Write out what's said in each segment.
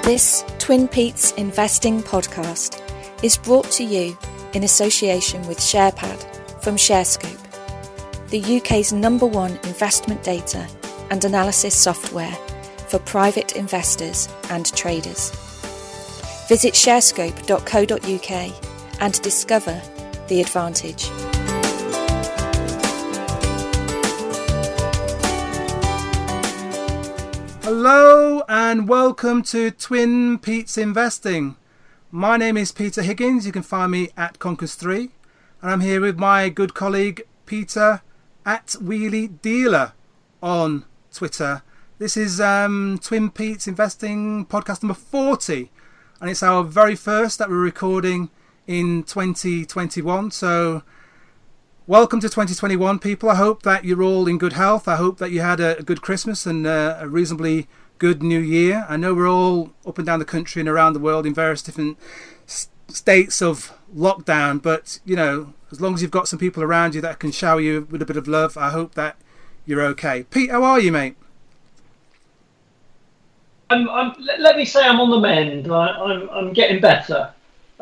This Twin Peaks Investing podcast is brought to you in association with SharePad from ShareScope, the UK's #1 investment data and analysis software for private investors and traders. Visit sharescope.co.uk and discover the advantage. Hello and welcome to Twin Peaks Investing. My name is Peter Higgins. You can find me at Conkers3, and I'm here with my good colleague Peter at Wheelie Dealer on Twitter. This is Twin Peaks Investing podcast number 40, and it's our very first that we're recording in 2021. So welcome to 2021, people. I hope that you're all in good health. I hope that you had a good Christmas and a reasonably good New Year. I know we're all up and down the country and around the world in various different states of lockdown, but you know, as long as you've got some people around you that can shower you with a bit of love, I hope that you're okay. Pete, how are you, mate? Let me say I'm on the mend. I'm getting better.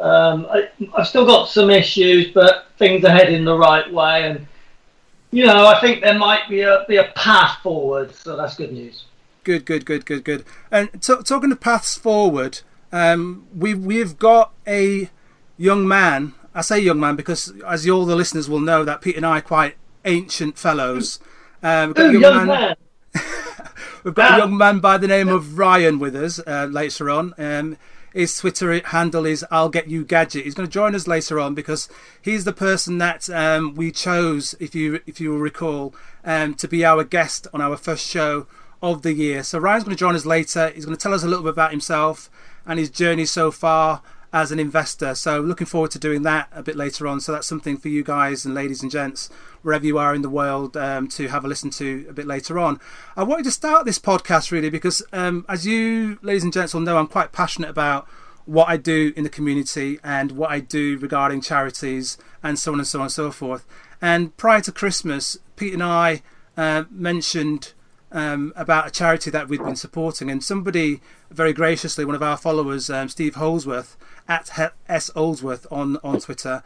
I've still got some issues, but things are heading the right way, and you know, I think there might be a path forward, so that's good news. Good. And talking of paths forward, we've got a young man. I say young man because, as all the listeners will know, that Pete and I are quite ancient fellows. We've got young man. We've got a young man by the name of Ryan with us later on. His Twitter handle is I'll Get You Gadget. He's going to join us later on because he's the person that we chose, if you will recall, to be our guest on our first show of the year. So Ryan's going to join us later. He's going to tell us a little bit about himself and his journey so far as an investor. So looking forward to doing that a bit later on. So that's something for you guys and ladies and gents, wherever you are in the world, to have a listen to a bit later on. I wanted to start this podcast really because, as you ladies and gents will know, I'm quite passionate about what I do in the community and what I do regarding charities and so on and so on and so forth. And prior to Christmas, Pete and I mentioned about a charity that we've been supporting, and somebody very graciously, one of our followers, Steve Holsworth at S Holsworth on Twitter,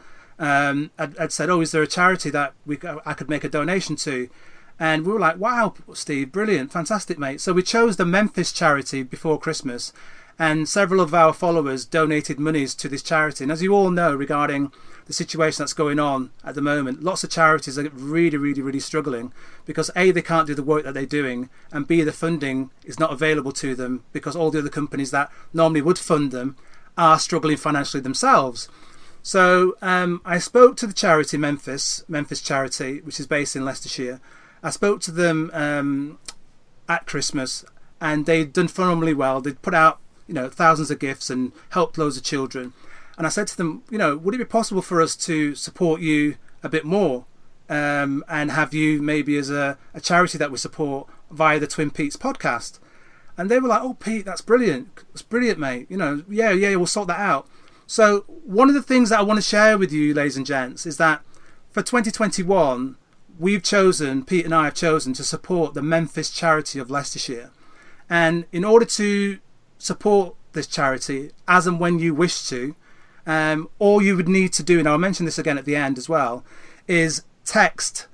had said, "Oh, is there a charity that I could make a donation to?" And we were like, "Wow, Steve, brilliant, fantastic, mate!" So we chose the Memphis charity before Christmas, and several of our followers donated monies to this charity. And as you all know, regarding the situation that's going on at the moment, lots of charities are really struggling because A, they can't do the work that they're doing, and B, the funding is not available to them because all the other companies that normally would fund them are struggling financially themselves. So I spoke to the charity Memphis charity, which is based in Leicestershire. I spoke to them at Christmas, and they'd done phenomenally well. They'd put out, you know, thousands of gifts and helped loads of children. And I said to them, you know, would it be possible for us to support you a bit more and have you maybe as a charity that we support via the Twin Peaks podcast? And they were like, "Oh, Pete, that's brilliant. That's brilliant, mate. You know, yeah, we'll sort that out." So one of the things that I want to share with you, ladies and gents, is that for 2021, Pete and I have chosen to support the Memphis charity of Leicestershire. And in order to support this charity, as and when you wish to, all you would need to do, and I'll mention this again at the end as well, is text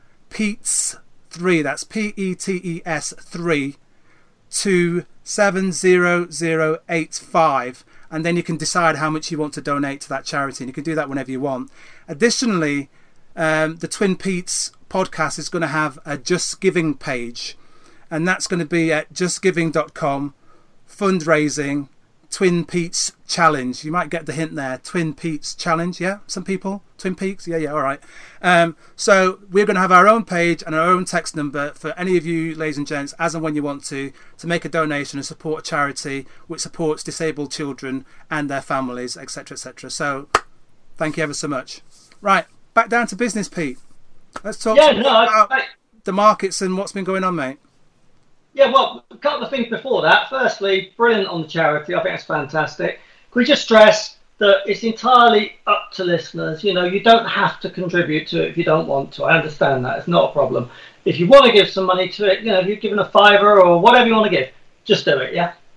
PETES3, that's PETES 3, to 70085, and then you can decide how much you want to donate to that charity, and you can do that whenever you want. Additionally, the Twin Peaks podcast is going to have a Just Giving page, and that's going to be at justgiving.com, fundraising, Twin Peaks Challenge. You might get the hint there. Twin Peaks Challenge, yeah? Some people? Twin Peaks? Yeah, all right. So we're going to have our own page and our own text number for any of you, ladies and gents, as and when you want to make a donation and support a charity which supports disabled children and their families, etc., etc. So thank you ever so much. Right, back down to business, Pete. Let's talk about the markets and what's been going on, mate. Yeah, well, a couple of things before that. Firstly, brilliant on the charity. I think it's fantastic. Could we just stress that it's entirely up to listeners? You know, you don't have to contribute to it if you don't want to. I understand that. It's not a problem. If you want to give some money to it, you know, if you're given a fiver or whatever you want to give, just do it, yeah?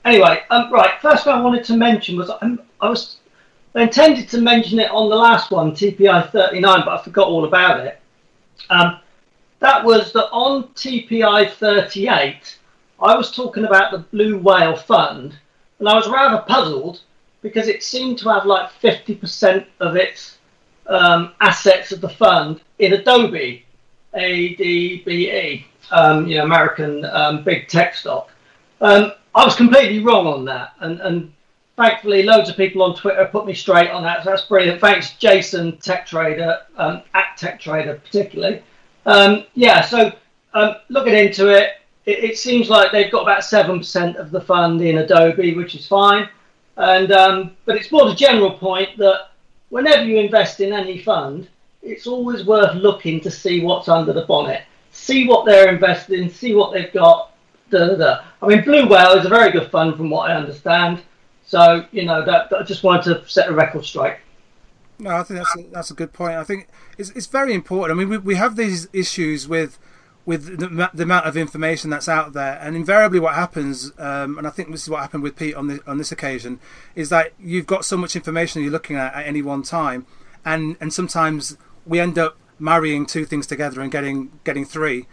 Anyway, right. First thing I wanted to mention was I intended to mention it on the last one, TPI 39, but I forgot all about it. That was that on TPI 38, I was talking about the Blue Whale Fund, and I was rather puzzled because it seemed to have like 50% of its assets of the fund in Adobe, ADBE, American big tech stock. I was completely wrong on that, and thankfully loads of people on Twitter put me straight on that, so that's brilliant. Thanks, Jason, Tech Trader, at Tech Trader particularly. So looking into it, it seems like they've got about 7% of the fund in Adobe, which is fine. And but it's more the general point that whenever you invest in any fund, it's always worth looking to see what's under the bonnet, see what they're invested in, see what they've got. I mean, Blue Whale is a very good fund from what I understand. So, that I just wanted to set a record straight. No, I think that's a good point. I think it's very important. I mean, we have these issues with the amount of information that's out there, and invariably what happens, and I think this is what happened with Pete on this occasion, is that you've got so much information you're looking at any one time, and sometimes we end up marrying two things together and getting three.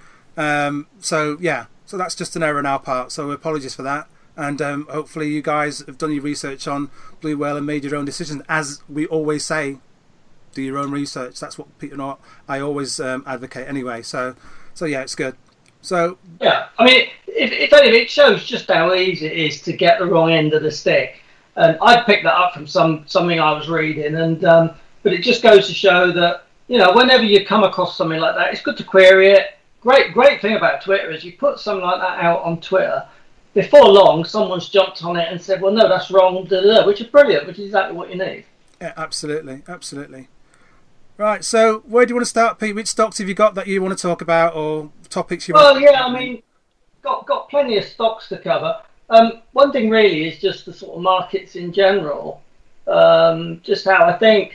So that's just an error on our part. So apologies for that. And hopefully you guys have done your research on Blue Whale and made your own decisions. As we always say, do your own research. That's what Peter and I always advocate anyway. So yeah, it's good. So yeah, I mean, if anything, it shows just how easy it is to get the wrong end of the stick. And I picked that up from something I was reading, and but it just goes to show that whenever you come across something like that, it's good to query it. Great thing about Twitter is you put something like that out on Twitter. Before long, someone's jumped on it and said, well, no, that's wrong, which is brilliant, which is exactly what you need. Yeah, absolutely. Right, so where do you want to start, Pete? Which stocks have you got that you want to talk about, or topics you want to talk about? I mean, got plenty of stocks to cover. One thing really is just the sort of markets in general. Just how I think,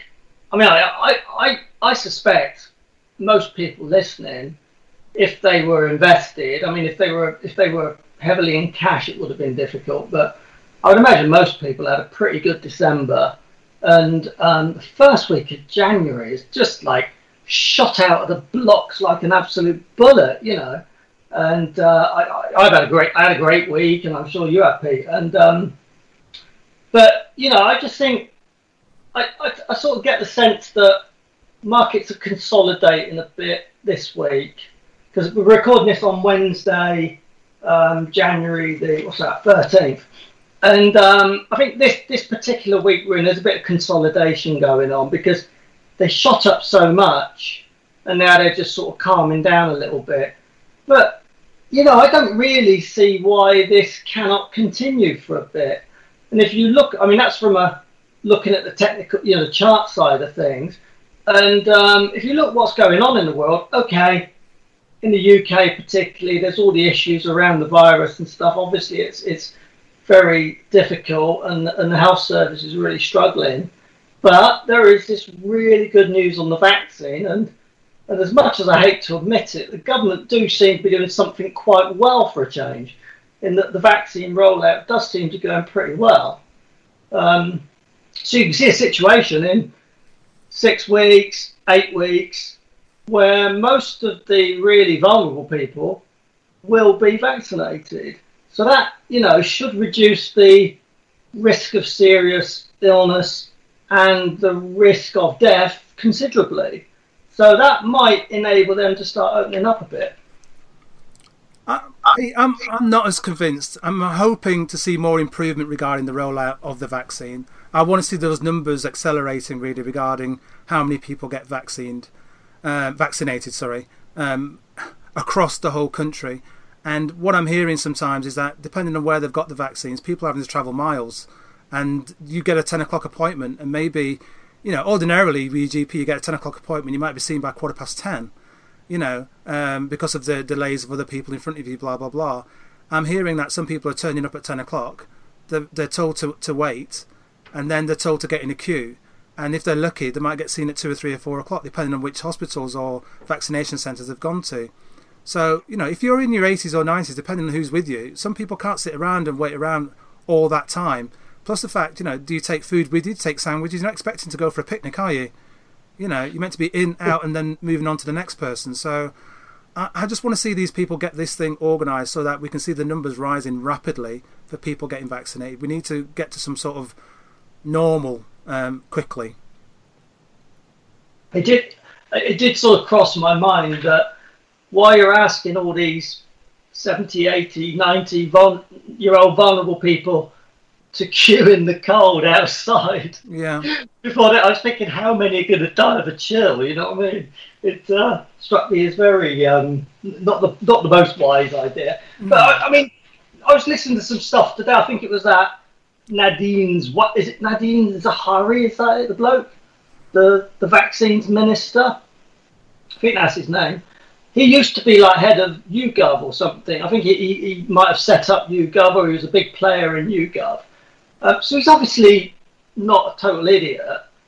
I suspect most people listening, if they were invested, if they were heavily in cash, it would have been difficult, but I would imagine most people had a pretty good December, and the first week of January is just like shot out of the blocks like an absolute bullet, and I had a great week, and I'm sure you have, Pete, and but I just think I sort of get the sense that markets are consolidating a bit this week, because we're recording this on Wednesday, January the 13th, and I think this particular week we're in, there's a bit of consolidation going on because they shot up so much and now they're just sort of calming down a little bit. But I don't really see why this cannot continue for a bit. And if you look, that's from looking at the technical, the chart side of things, and if you look what's going on in the world, okay. In the UK particularly, there's all the issues around the virus and stuff. Obviously, it's very difficult, and the health service is really struggling. But there is this really good news on the vaccine, and as much as I hate to admit it, the government do seem to be doing something quite well for a change, in that the vaccine rollout does seem to be going pretty well. So you can see a situation in 6 weeks, 8 weeks, where most of the really vulnerable people will be vaccinated. So that, should reduce the risk of serious illness and the risk of death considerably. So that might enable them to start opening up a bit. I'm not as convinced. I'm hoping to see more improvement regarding the rollout of the vaccine. I want to see those numbers accelerating really regarding how many people get vaccinated, across the whole country. And what I'm hearing sometimes is that depending on where they've got the vaccines, people are having to travel miles, and you get a 10 o'clock appointment, and maybe, ordinarily with your GP you get a 10 o'clock appointment, you might be seen by 10:15, because of the delays of other people in front of you, blah blah blah. I'm hearing that some people are turning up at 10 o'clock, they're told to wait, and then they're told to get in a queue. And if they're lucky, they might get seen at 2 or 3 or 4 o'clock, depending on which hospitals or vaccination centres they've gone to. So, if you're in your 80s or 90s, depending on who's with you, some people can't sit around and wait around all that time. Plus the fact, do you take food with you? Do you take sandwiches? You're not expecting to go for a picnic, are you? You're meant to be in, out, and then moving on to the next person. So I just want to see these people get this thing organised so that we can see the numbers rising rapidly for people getting vaccinated. We need to get to some sort of normal quickly. It did sort of cross my mind that why you're asking all these 70, 80, 90-year-old vulnerable people to queue in the cold outside. Yeah. Before that, I was thinking, how many are going to die of a chill? You know what I mean? It struck me as very not the most wise idea. But I mean, I was listening to some stuff today. I think it was that Nadine Zahawi? Is that it, the bloke? The vaccines minister? I think that's his name. He used to be like head of YouGov or something. I think he might have set up YouGov, or he was a big player in YouGov. So he's obviously not a total idiot.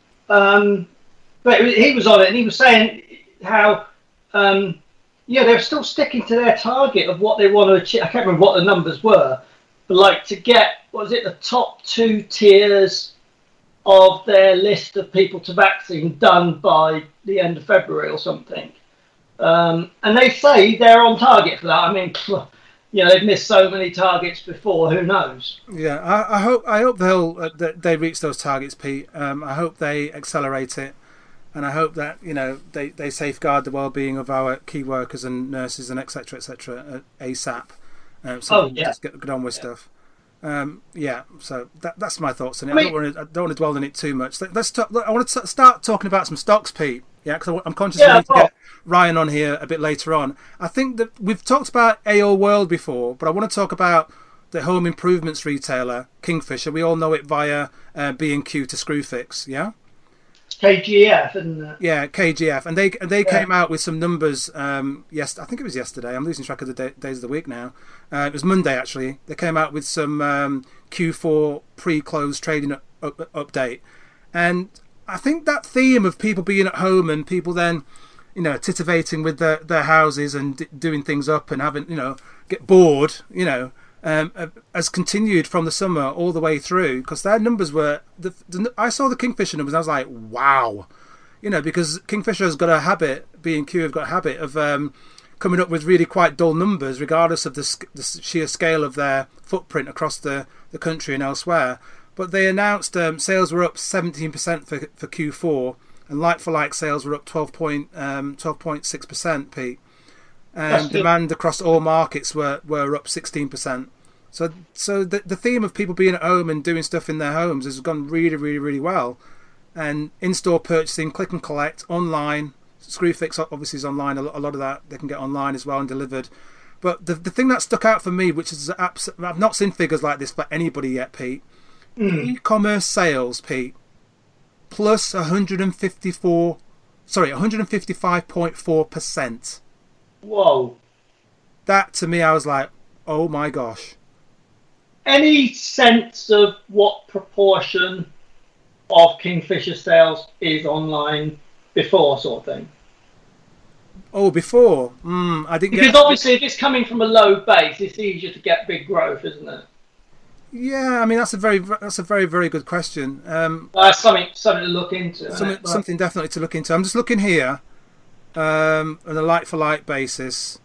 But he was on it, and he was saying how, they're still sticking to their target of what they want to achieve. I can't remember what the numbers were, but like to get, the top 2 tiers of their list of people to vaccine done by the end of February or something. And they say they're on target for that. I mean, they've missed so many targets before. Who knows? Yeah, I hope they reach those targets, Pete. I hope they accelerate it, and I hope that they safeguard the well-being of our key workers and nurses and etc. ASAP. So just get on with stuff. So that's my thoughts on it. I don't want to dwell on it too much. Let's talk. I want to start talking about some stocks, Pete. Yeah, because I'm conscious we need to get Ryan on here a bit later on. I think that we've talked about AO World before, but I want to talk about the home improvements retailer Kingfisher. We all know it via B&Q to Screwfix. Yeah. KGF, isn't it? Yeah, KGF, and they came out with some numbers. Yes, I think it was yesterday. I'm losing track of the days of the week now. It was Monday actually. They came out with some Q4 pre-close trading update, and I think that theme of people being at home and people then, titivating with their houses and doing things up and having, get bored, has continued from the summer all the way through, because their numbers were, I saw the Kingfisher numbers and I was like, wow, because Kingfisher has got a habit, B&Q have got a habit of coming up with really quite dull numbers regardless of the sheer scale of their footprint across the country and elsewhere. But they announced sales were up 17% for Q4, and like-for-like sales were up 12.6%, Pete. And demand across all markets were up 16%. So the theme of people being at home and doing stuff in their homes has gone really, really, really well. And in-store purchasing, click and collect, online, Screwfix obviously is online. A lot of that they can get online as well and delivered. But the thing that stuck out for me, which is I've not seen figures like this for anybody yet, Pete. E-commerce sales, Pete, plus 155.4%. Whoa. That to me, I was like, oh my gosh. Any sense of what proportion of Kingfisher sales is online before, sort of thing? Oh, before? I didn't. Because obviously, if it's coming from a low base, it's easier to get big growth, isn't it? Yeah, I mean that's a very, very good question. Something to look into. Something definitely to look into. I'm just looking here on a like-for-like basis.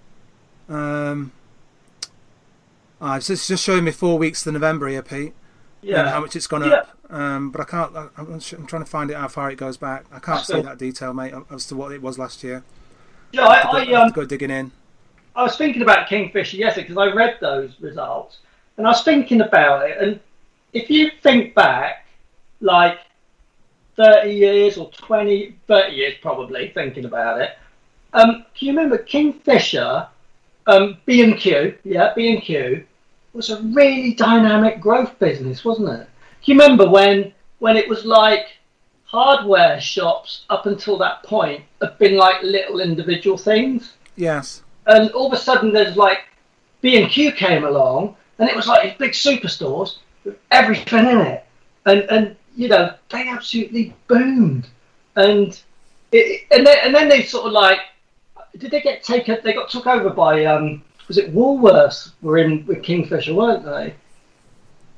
It's just showing me 4 weeks to November here, Pete. Yeah. And how much it's gone up. But I can't. I'm trying to find it how far it goes back. I can't see that detail, mate, as to what it was last year. Yeah, I have to go digging in. I was thinking about Kingfisher yesterday because I read those results. And I was thinking about it, and if you think back, like 30 years or 30 years probably, thinking about it, can you remember Kingfisher, B&Q, B&Q was a really dynamic growth business, wasn't it? Do you remember when it was like hardware shops up until that point had been like little individual things? Yes. And all of a sudden there's like B&Q came along, and it was like these big superstores with everything in it. And they absolutely boomed. And then they sort of like, did they get taken? They got took over by, was it Woolworths were in with Kingfisher, weren't they?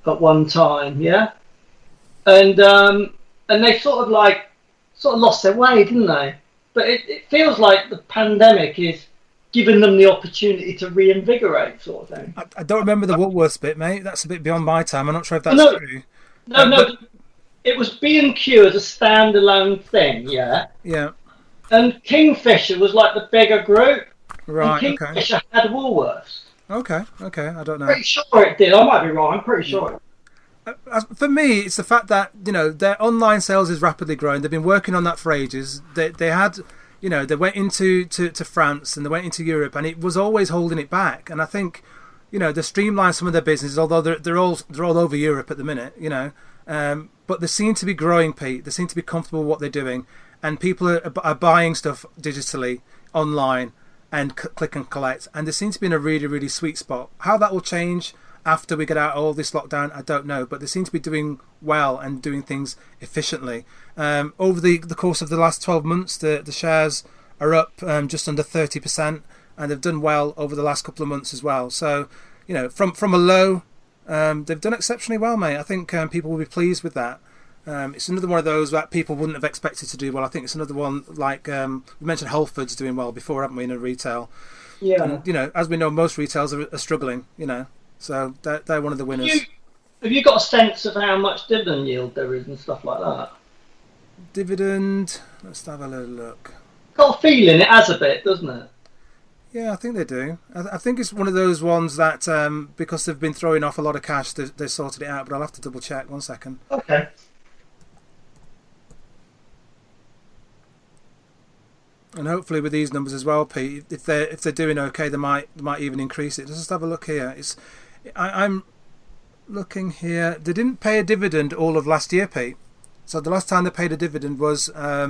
at one time, yeah, and they sort of lost their way, didn't they? But it feels like the pandemic is giving them the opportunity to reinvigorate, sort of thing. I don't remember the Woolworths bit, mate. That's a bit beyond my time. I'm not sure if that's true. No. It was B&Q as a standalone thing, yeah. Yeah. And Kingfisher was like the bigger group. Right. And Kingfisher had Woolworths. Okay. I don't know. Pretty sure it did. I might be wrong. I'm pretty sure. For me, it's the fact that their online sales is rapidly growing. They've been working on that for ages. They had, they went into to France and they went into Europe, and it was always holding it back. And I think, they streamlined some of their businesses, although they're all over Europe at the minute. But they seem to be growing, Pete. They seem to be comfortable with what they're doing, and people are buying stuff digitally online and click and collect, and they seem to be in a really, really sweet spot. How that will change after we get out of all this lockdown, I don't know, but they seem to be doing well and doing things efficiently. Over the course of the last 12 months, the shares are up just under 30%, and they've done well over the last couple of months as well. So, from a low, they've done exceptionally well, mate. I think people will be pleased with that. It's another one of those that people wouldn't have expected to do well. I think it's another one like we mentioned Wholefoods doing well before, haven't we, in a retail? Yeah. And, as we know, most retailers are struggling, so they're one of the winners. Have you got a sense of how much dividend yield there is and stuff like that? Dividend, let's have a little look. Got a feeling it has a bit, doesn't it? Yeah, I think they do. I think it's one of those ones that because they've been throwing off a lot of cash, they sorted it out, but I'll have to double check. 1 second. Okay. And hopefully with these numbers as well, Pete, if they're doing okay, they might even increase it. Let's just have a look here. I'm looking here. They didn't pay a dividend all of last year, Pete. So the last time they paid a dividend was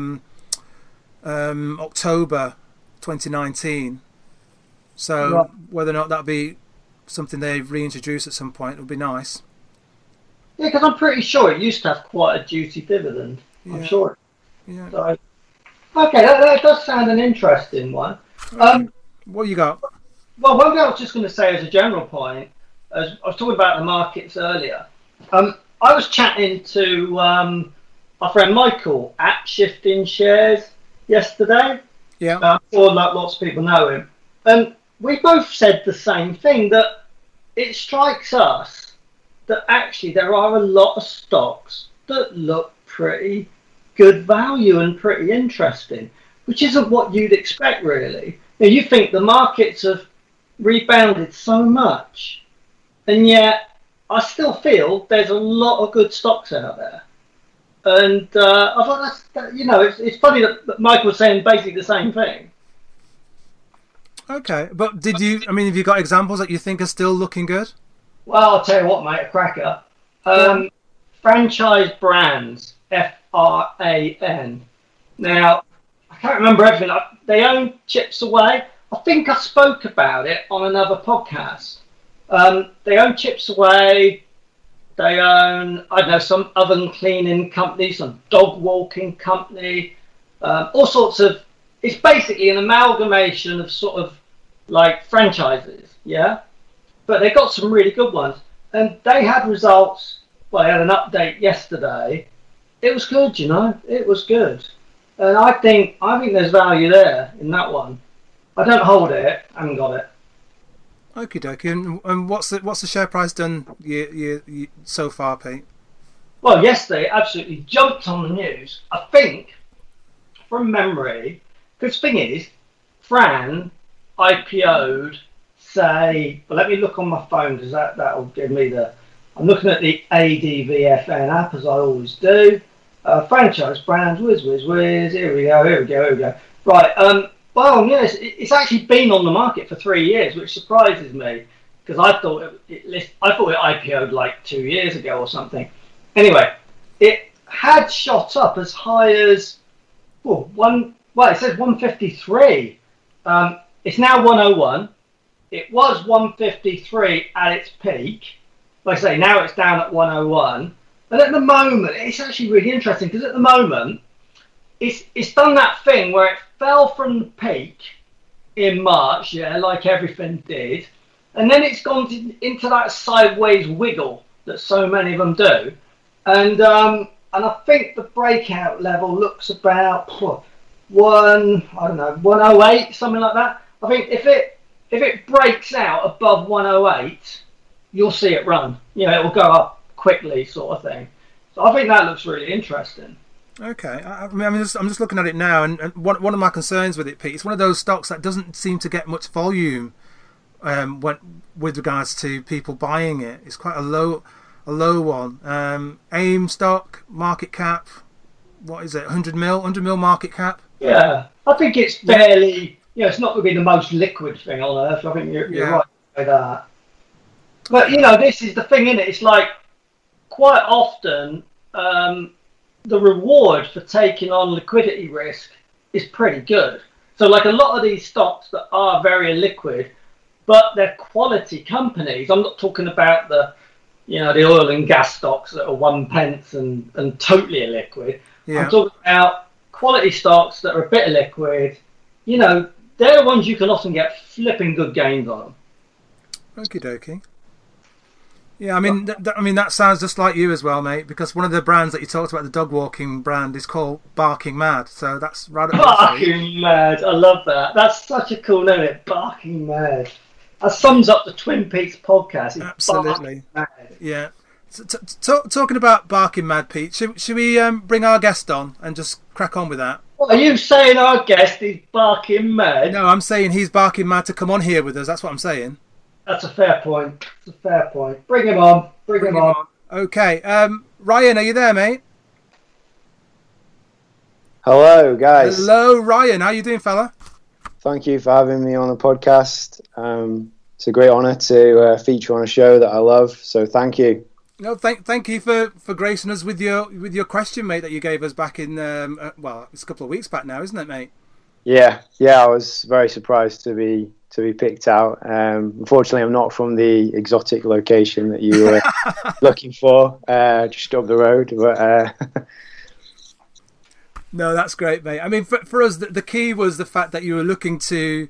October 2019. So right. Whether or not that'll be something they reintroduce at some point would be nice. Yeah, because I'm pretty sure it used to have quite a juicy dividend. Yeah. I'm sure. Yeah. So, okay, that does sound an interesting one. What you got? Well, one thing I was just going to say as a general point, as I was talking about the markets earlier, I was chatting to my friend Michael at Shifting Shares yesterday. Yeah. Or lots of people know him. And we both said the same thing, that it strikes us that actually there are a lot of stocks that look pretty good value and pretty interesting, which isn't what you'd expect, really. You think the markets have rebounded so much, and yet I still feel there's a lot of good stocks out there. And I thought it's funny that Michael was saying basically the same thing. Okay, but have you got examples that you think are still looking good? Well, I'll tell you what, mate, a cracker. Franchise Brands, FRAN. Now, I can't remember everything. They own Chips Away. I think I spoke about it on another podcast. They own Chips Away. They own, some oven cleaning company, some dog walking company, all sorts of. It's basically an amalgamation of sort of like franchises, yeah? But they got some really good ones. And they had results, well, they had an update yesterday. It was good, it was good. And I think there's value there in that one. I don't hold it, I haven't got it. Okie dokie. And what's the share price done so far, Pete? Well, yesterday it absolutely jumped on the news. I think, from memory, because the thing is, Fran IPO'd, let me look on my phone because that'll give me I'm looking at the ADVFN app as I always do. Franchise Brands, whiz. Here we go. Right. Well, yes, it's actually been on the market for 3 years, which surprises me because I thought it IPO'd like 2 years ago or something. Anyway, it had shot up as high as it says 153. It's now 101. It was 153 at its peak. Like I say, now it's down at 101. And at the moment, it's actually really interesting because at the moment, it's done that thing where it fell from the peak in March, like everything did. And then it's gone into that sideways wiggle that so many of them do, and I think the breakout level looks about 108, something like that. I think if it breaks out above 108, you'll see it run. You know, it will go up quickly, sort of thing. So I think that looks really interesting. Okay, I'm just looking at it now, and one of my concerns with it, Pete, it's one of those stocks that doesn't seem to get much volume with regards to people buying it. It's quite a low one. AIM stock, market cap, what is it, 100 mil market cap? Yeah, I think it's fairly, it's not going to be the most liquid thing on earth. I think you're right by that. But, this is the thing, isn't it? It's like, quite often, the reward for taking on liquidity risk is pretty good. So like a lot of these stocks that are very illiquid, but they're quality companies. I'm not talking about the oil and gas stocks that are 1 pence and totally illiquid. Yeah. I'm talking about quality stocks that are a bit illiquid. They're the ones you can often get flipping good gains on. Okie dokie. Yeah, I mean that sounds just like you as well, mate. Because one of the brands that you talked about, the dog walking brand, is called Barking Mad. So that's right up Barking Mad. I love that. That's such a cool name. Barking Mad. That sums up the Twin Peaks podcast. It's absolutely. Yeah. Talking about Barking Mad, Pete, should we bring our guest on and just crack on with that? What, are you saying our guest is Barking Mad? No, I'm saying he's Barking Mad to come on here with us. That's what I'm saying. That's a fair point. Bring him on. Bring him on. Okay. Ryan, are you there, mate? Hello, guys. Hello, Ryan. How you doing, fella? Thank you for having me on the podcast. It's a great honour to feature on a show that I love. So thank you. No, thank you for gracing us with your question, mate, that you gave us back in it's a couple of weeks back now, isn't it, mate? Yeah. I was very surprised to be picked out. Unfortunately, I'm not from the exotic location that you were looking for, just up the road. But no, that's great, mate. I mean, for us, the key was the fact that you were looking to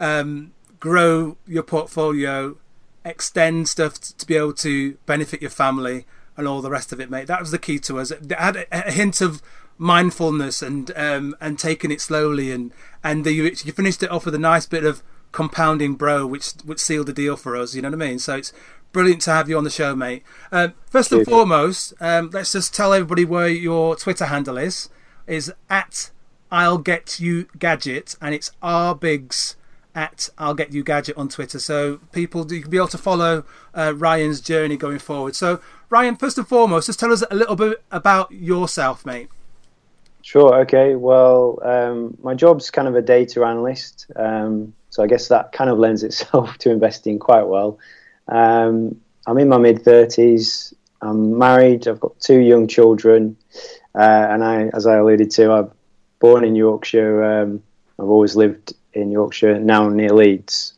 grow your portfolio, extend stuff to be able to benefit your family and all the rest of it, mate. That was the key to us. It had a hint of mindfulness and taking it slowly, and you finished it off with a nice bit of compounding bro, which sealed the deal for us. You know what I mean? So it's brilliant to have you on the show, mate. First and foremost, let's just tell everybody where your Twitter handle is at I'll Get You Gadget, and it's rbiggs at I'll Get You Gadget on Twitter. So people, you can be able to follow Ryan's journey going forward. So Ryan, first and foremost, just tell us a little bit about yourself, mate. Sure. Okay. Well, my job's kind of a data analyst. So I guess that kind of lends itself to investing quite well. I'm in my mid-30s. I'm married. I've got 2 young children. And as I alluded to, I'm born in Yorkshire. I've always lived in Yorkshire, now near Leeds.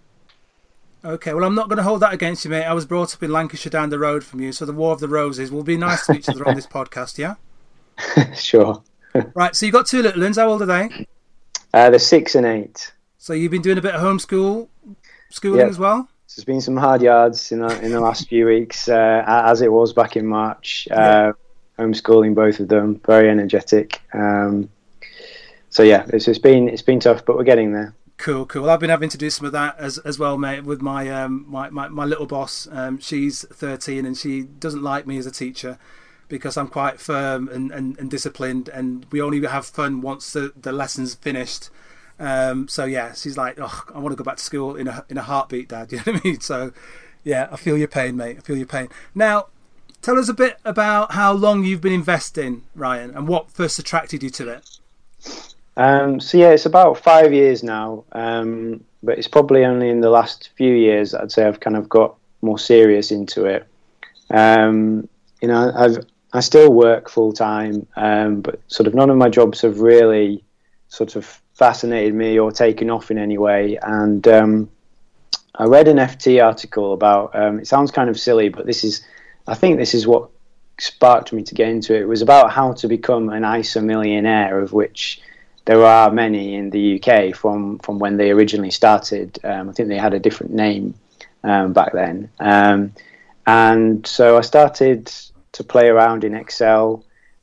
Okay, well, I'm not going to hold that against you, mate. I was brought up in Lancashire down the road from you, so the War of the Roses will be nice to each other on this podcast, yeah? Sure. Right, so you've got 2 little ones. How old are they? They're 6 and 8. So you've been doing a bit of schooling as well? There's been some hard yards in the last few weeks, as it was back in March. Homeschooling both of them, very energetic. So yeah, it's been tough, but we're getting there. Cool. Well, I've been having to do some of that as well, mate, with my my little boss. She's 13 and she doesn't like me as a teacher because I'm quite firm and disciplined, and we only have fun once the lesson's finished. So yeah, she's like, oh, I want to go back to school in a heartbeat, Dad. You know what I mean? So yeah, I feel your pain, mate. I feel your pain. Now, tell us a bit about how long you've been investing, Ryan, and what first attracted you to it. So yeah, it's about 5 years now, but it's probably only in the last few years I'd say I've kind of got more serious into it. I still work full time, but sort of none of my jobs have really sort of fascinated me or taken off in any way. And I read an FT article about, it sounds kind of silly, but I think this is what sparked me to get into it. It was about how to become an ISA millionaire, of which there are many in the UK from when they originally started. I think they had a different name back then. And And so I started to play around in Excel,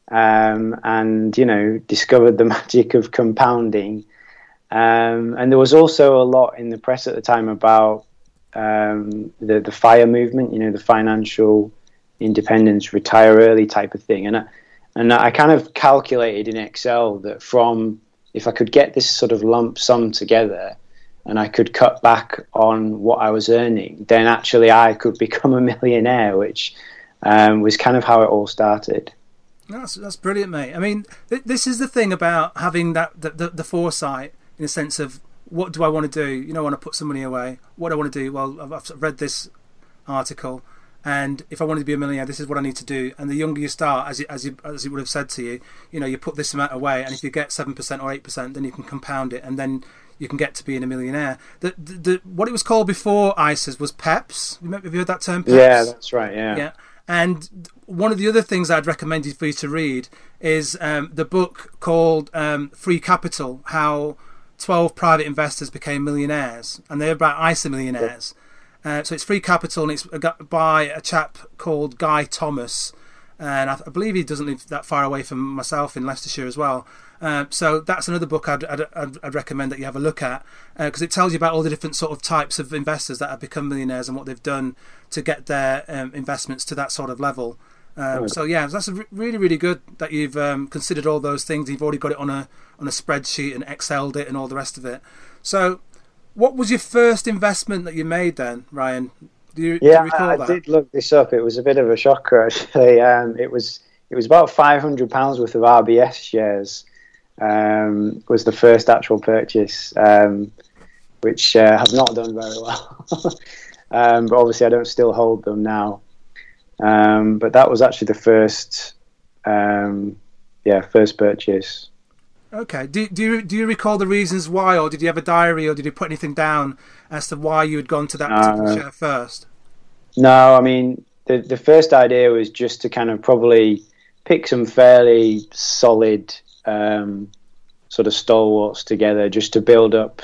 and discovered the magic of compounding. And there was also a lot in the press at the time about the FIRE movement, the financial independence, retire early type of thing. And I kind of calculated in Excel that if I could get this sort of lump sum together and I could cut back on what I was earning, then actually I could become a millionaire, which was kind of how it all started. That's brilliant, mate. I mean, this is the thing about having the foresight, in a sense of, what do I want to do? I want to put some money away. What do I want to do? Well, I've read this article, and if I wanted to be a millionaire, this is what I need to do. And the younger you start, as it would have said to you, you put this amount away, and if you get 7% or 8%, then you can compound it, and then you can get to being a millionaire. What it was called before ISAs was PEPs. Have you heard that term, PEPs? Yeah, that's right, yeah. And one of the other things I'd recommend for you to read is the book called Free Capital, How 12 Private Investors Became Millionaires, and they're about ISA millionaires. So it's Free Capital, and it's by a chap called Guy Thomas, and I believe he doesn't live that far away from myself in Leicestershire as well. So that's another book I'd recommend that you have a look at, because it tells you about all the different sort of types of investors that have become millionaires and what they've done to get their investments to that sort of level. So yeah, that's really, really good that you've considered all those things. You've already got it on a spreadsheet and Excel'd it and all the rest of it. So what was your first investment that you made then, Ryan? Do you recall that? I did look this up. It was a bit of a shocker, actually. It was about £500 worth of RBS shares. Was the first actual purchase, which have not done very well. But obviously I don't still hold them now. But that was actually the first purchase. Okay. Do you recall the reasons why, or did you have a diary, or did you put anything down as to why you had gone to that particular share first? No, I mean, the first idea was just to kind of probably pick some fairly solid sort of stalwarts together, just to build up.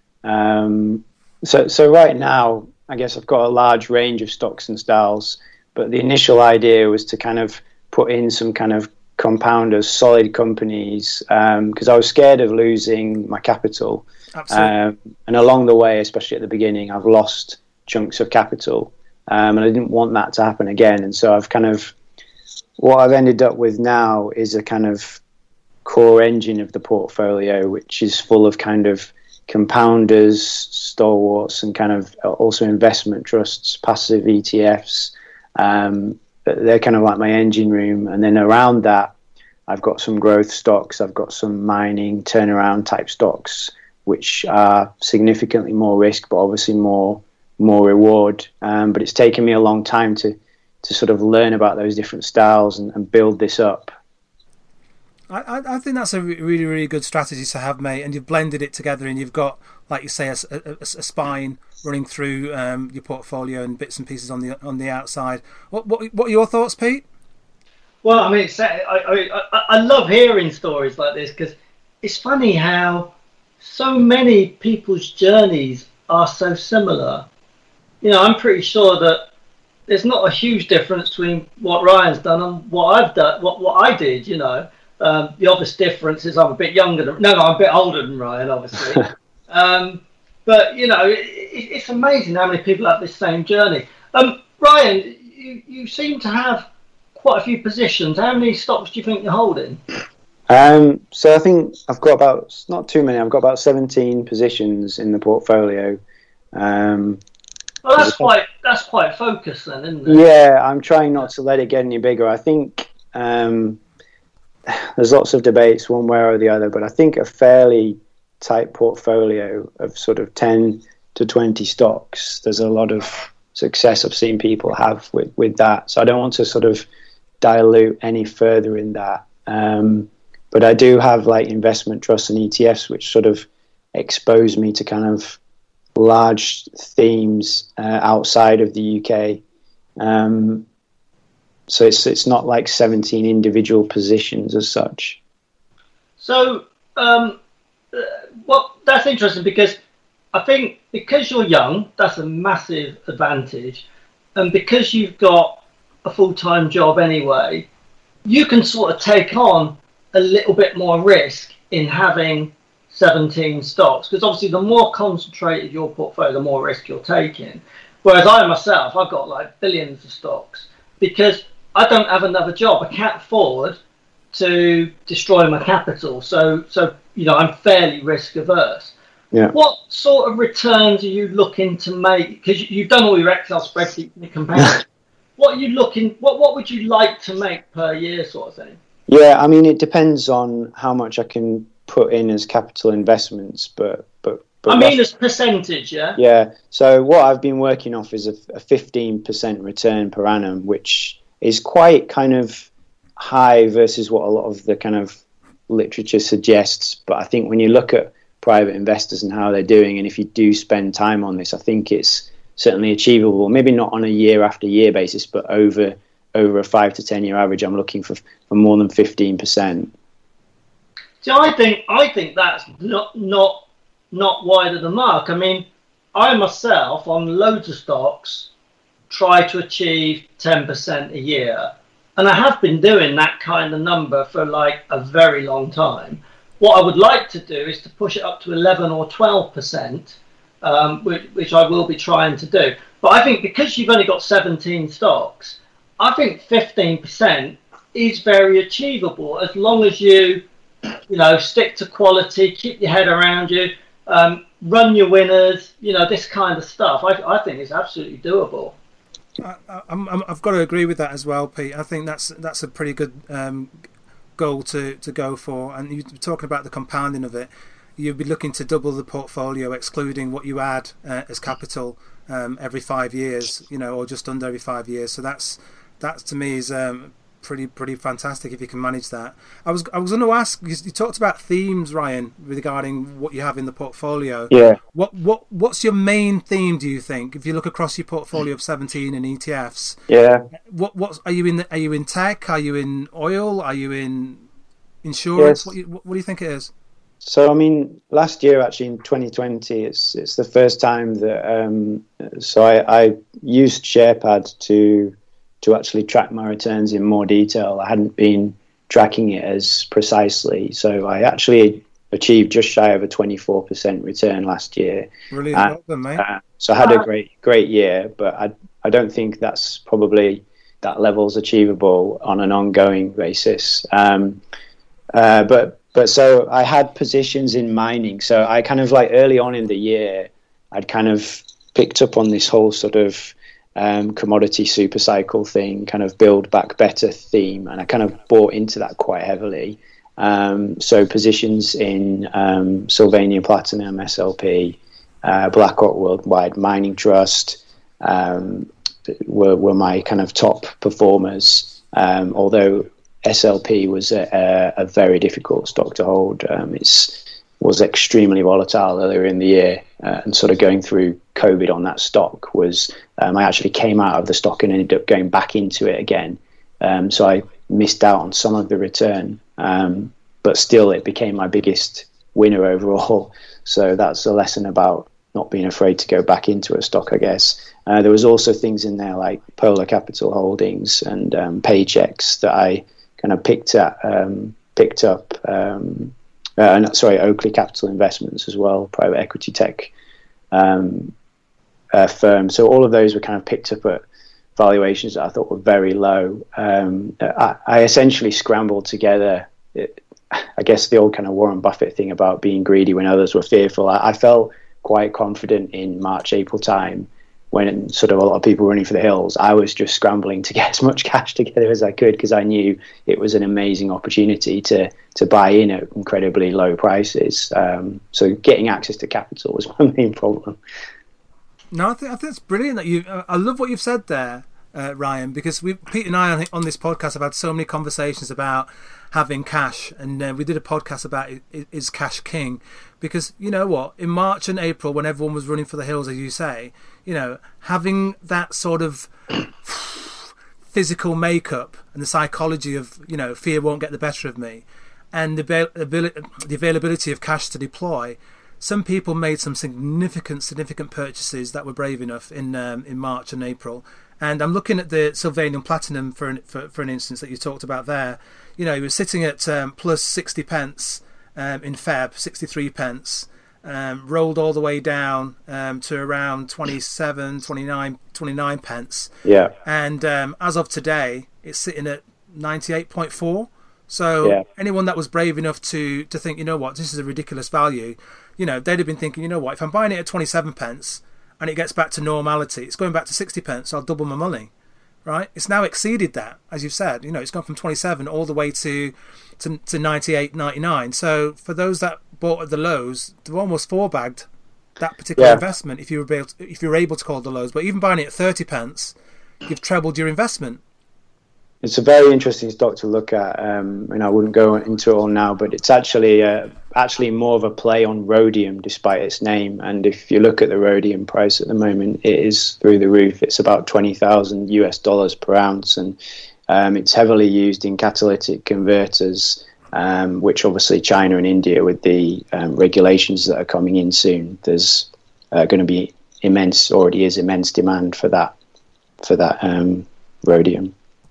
So right now, I guess I've got a large range of stocks and styles, but the initial idea was to kind of put in some kind of compounders, solid companies, because I was scared of losing my capital. Absolutely. And along the way, especially at the beginning, I've lost chunks of capital, and I didn't want that to happen again. And so what I've ended up with now is a kind of core engine of the portfolio, which is full of kind of compounders, stalwarts, and kind of also investment trusts, passive ETFs. They're kind of like my engine room. And then around that, I've got some growth stocks. I've got some mining turnaround type stocks, which are significantly more risk, but obviously more reward. But it's taken me a long time to sort of learn about those different styles and build this up. I think that's a really, really good strategy to have, mate. And you've blended it together, and you've got, like you say, a spine running through your portfolio and bits and pieces on the outside. What are your thoughts, Pete? Well, I mean, I love hearing stories like this, because it's funny how so many people's journeys are so similar. I'm pretty sure that there's not a huge difference between what Ryan's done and what I've done, what I did. The obvious difference is I'm a bit younger I'm a bit older than Ryan, obviously. But it's amazing how many people have this same journey. Ryan, you seem to have quite a few positions. How many stocks do you think you're holding? So I think I've got not too many. I've got about 17 positions in the portfolio. Well, that's quite focused then, isn't it? Yeah, I'm trying not to let it get any bigger. I think there's lots of debates one way or the other, but I think a fairly tight portfolio of sort of 10 to 20 stocks, there's a lot of success I've seen people have with that. So I don't want to sort of dilute any further in that. But I do have like investment trusts and ETFs, which sort of expose me to kind of large themes outside of the UK. So it's not like 17 individual positions as such. So that's interesting, because I think because you're young, that's a massive advantage. and because you've got a full-time job anyway, you can sort of take on a little bit more risk in having 17 stocks, because obviously the more concentrated your portfolio, the more risk you're taking. Whereas I myself, I've got like billions of stocks because I don't have another job. I can't afford to destroy my capital. So I'm fairly risk averse. Yeah. What sort of returns are you looking to make? Because you've done all your Excel spreadsheets and your comparison. What would you like to make per year, sort of thing? Yeah, I mean, it depends on how much I can put in as capital investments, but I mean, as percentage, yeah. Yeah. So what I've been working off is a 15% return per annum, which is quite kind of high versus what a lot of the kind of literature suggests. But I think when you look at private investors and how they're doing, and if you do spend time on this, I think it's certainly achievable. Maybe not on a year after year basis, but over a 5 to 10 year average, I'm looking for more than 15%. So I think that's not wide of the mark. I mean, I myself on loads of stocks try to achieve 10% a year, and I have been doing that kind of number for like a very long time. What I would like to do is to push it up to 11 or 12%, which I will be trying to do. But I think because you've only got 17 stocks, I think 15% is very achievable as long as you stick to quality, keep your head around you, run your winners, this kind of stuff. I think it's absolutely doable. I've got to agree with that as well, Pete. I think that's a pretty good goal to go for. And you're talking about the compounding of it. You'd be looking to double the portfolio, excluding what you add as capital every 5 years, or just under every 5 years. So that to me is pretty fantastic if you can manage that. I was going to ask, you talked about themes, Ryan, regarding what you have in the portfolio. Yeah. What's your main theme, do you think, if you look across your portfolio of 17 in ETFs? Yeah. What are you in? Are you in tech? Are you in oil? Are you in insurance? Yes. What do you think it is? So I mean, last year actually in 2020, it's the first time that I used SharePad to actually track my returns in more detail. I hadn't been tracking it as precisely, so I actually achieved just shy of a 24% return last year. Brilliant, well done, mate. So I had a great year, but I don't think that's probably that level's achievable on an ongoing basis. But so I had positions in mining. So I kind of like early on in the year, I'd kind of picked up on this whole sort of commodity super cycle thing, kind of build back better theme, and I kind of bought into that quite heavily. So positions in Sylvania Platinum, SLP, BlackRock Worldwide Mining Trust were my kind of top performers, although SLP was a very difficult stock to hold. It was extremely volatile earlier in the year, and sort of going through COVID on that stock was, I actually came out of the stock and ended up going back into it again. So I missed out on some of the return, but still it became my biggest winner overall. So that's a lesson about not being afraid to go back into a stock, I guess. There was also things in there like Polar Capital Holdings and Paychex that I kind of picked up. Oakley Capital Investments as well, private equity tech firm. So all of those were kind of picked up at valuations that I thought were very low. I essentially scrambled together, I guess, the old kind of Warren Buffett thing about being greedy when others were fearful. I felt quite confident in March, April time when sort of a lot of people were running for the hills. I was just scrambling to get as much cash together as I could because I knew it was an amazing opportunity to buy in at incredibly low prices. So getting access to capital was my main problem. No, I think that's brilliant. I love what you've said there, Ryan, because Pete and I on this podcast have had so many conversations about having cash, and we did a podcast about is cash king, because you know what, in March and April when everyone was running for the hills, as you say, having that sort of physical makeup and the psychology of fear won't get the better of me, and the availability of cash to deploy. Some people made some significant purchases that were brave enough in March and April, And I'm looking at the Sylvanian Platinum for an instance that you talked about there. You know, he was sitting at plus 60 pence in Feb, 63 pence, rolled all the way down to around 27, 29 pence. Yeah. And as of today, it's sitting at 98.4. So anyone that was brave enough to think, you know what, this is a ridiculous value, you know, they'd have been thinking, you know what, if I'm buying it at 27 pence and it gets back to normality, it's going back to 60 pence, so I'll double my money, right? It's now exceeded that, as you've said. You know, it's gone from 27 all the way to 98, 99. So for those that bought at the lows, they've almost four-bagged that particular investment if you were able to call the lows. But even buying it at 30 pence, you've trebled your investment. It's a very interesting stock to look at. And I wouldn't go into it all now, but it's actually more of a play on rhodium, despite its name. And if you look at the rhodium price at the moment, it is through the roof. It's about $20,000 per ounce, and it's heavily used in catalytic converters, which obviously China and India, with the regulations that are coming in soon, there's going to be immense demand for that rhodium.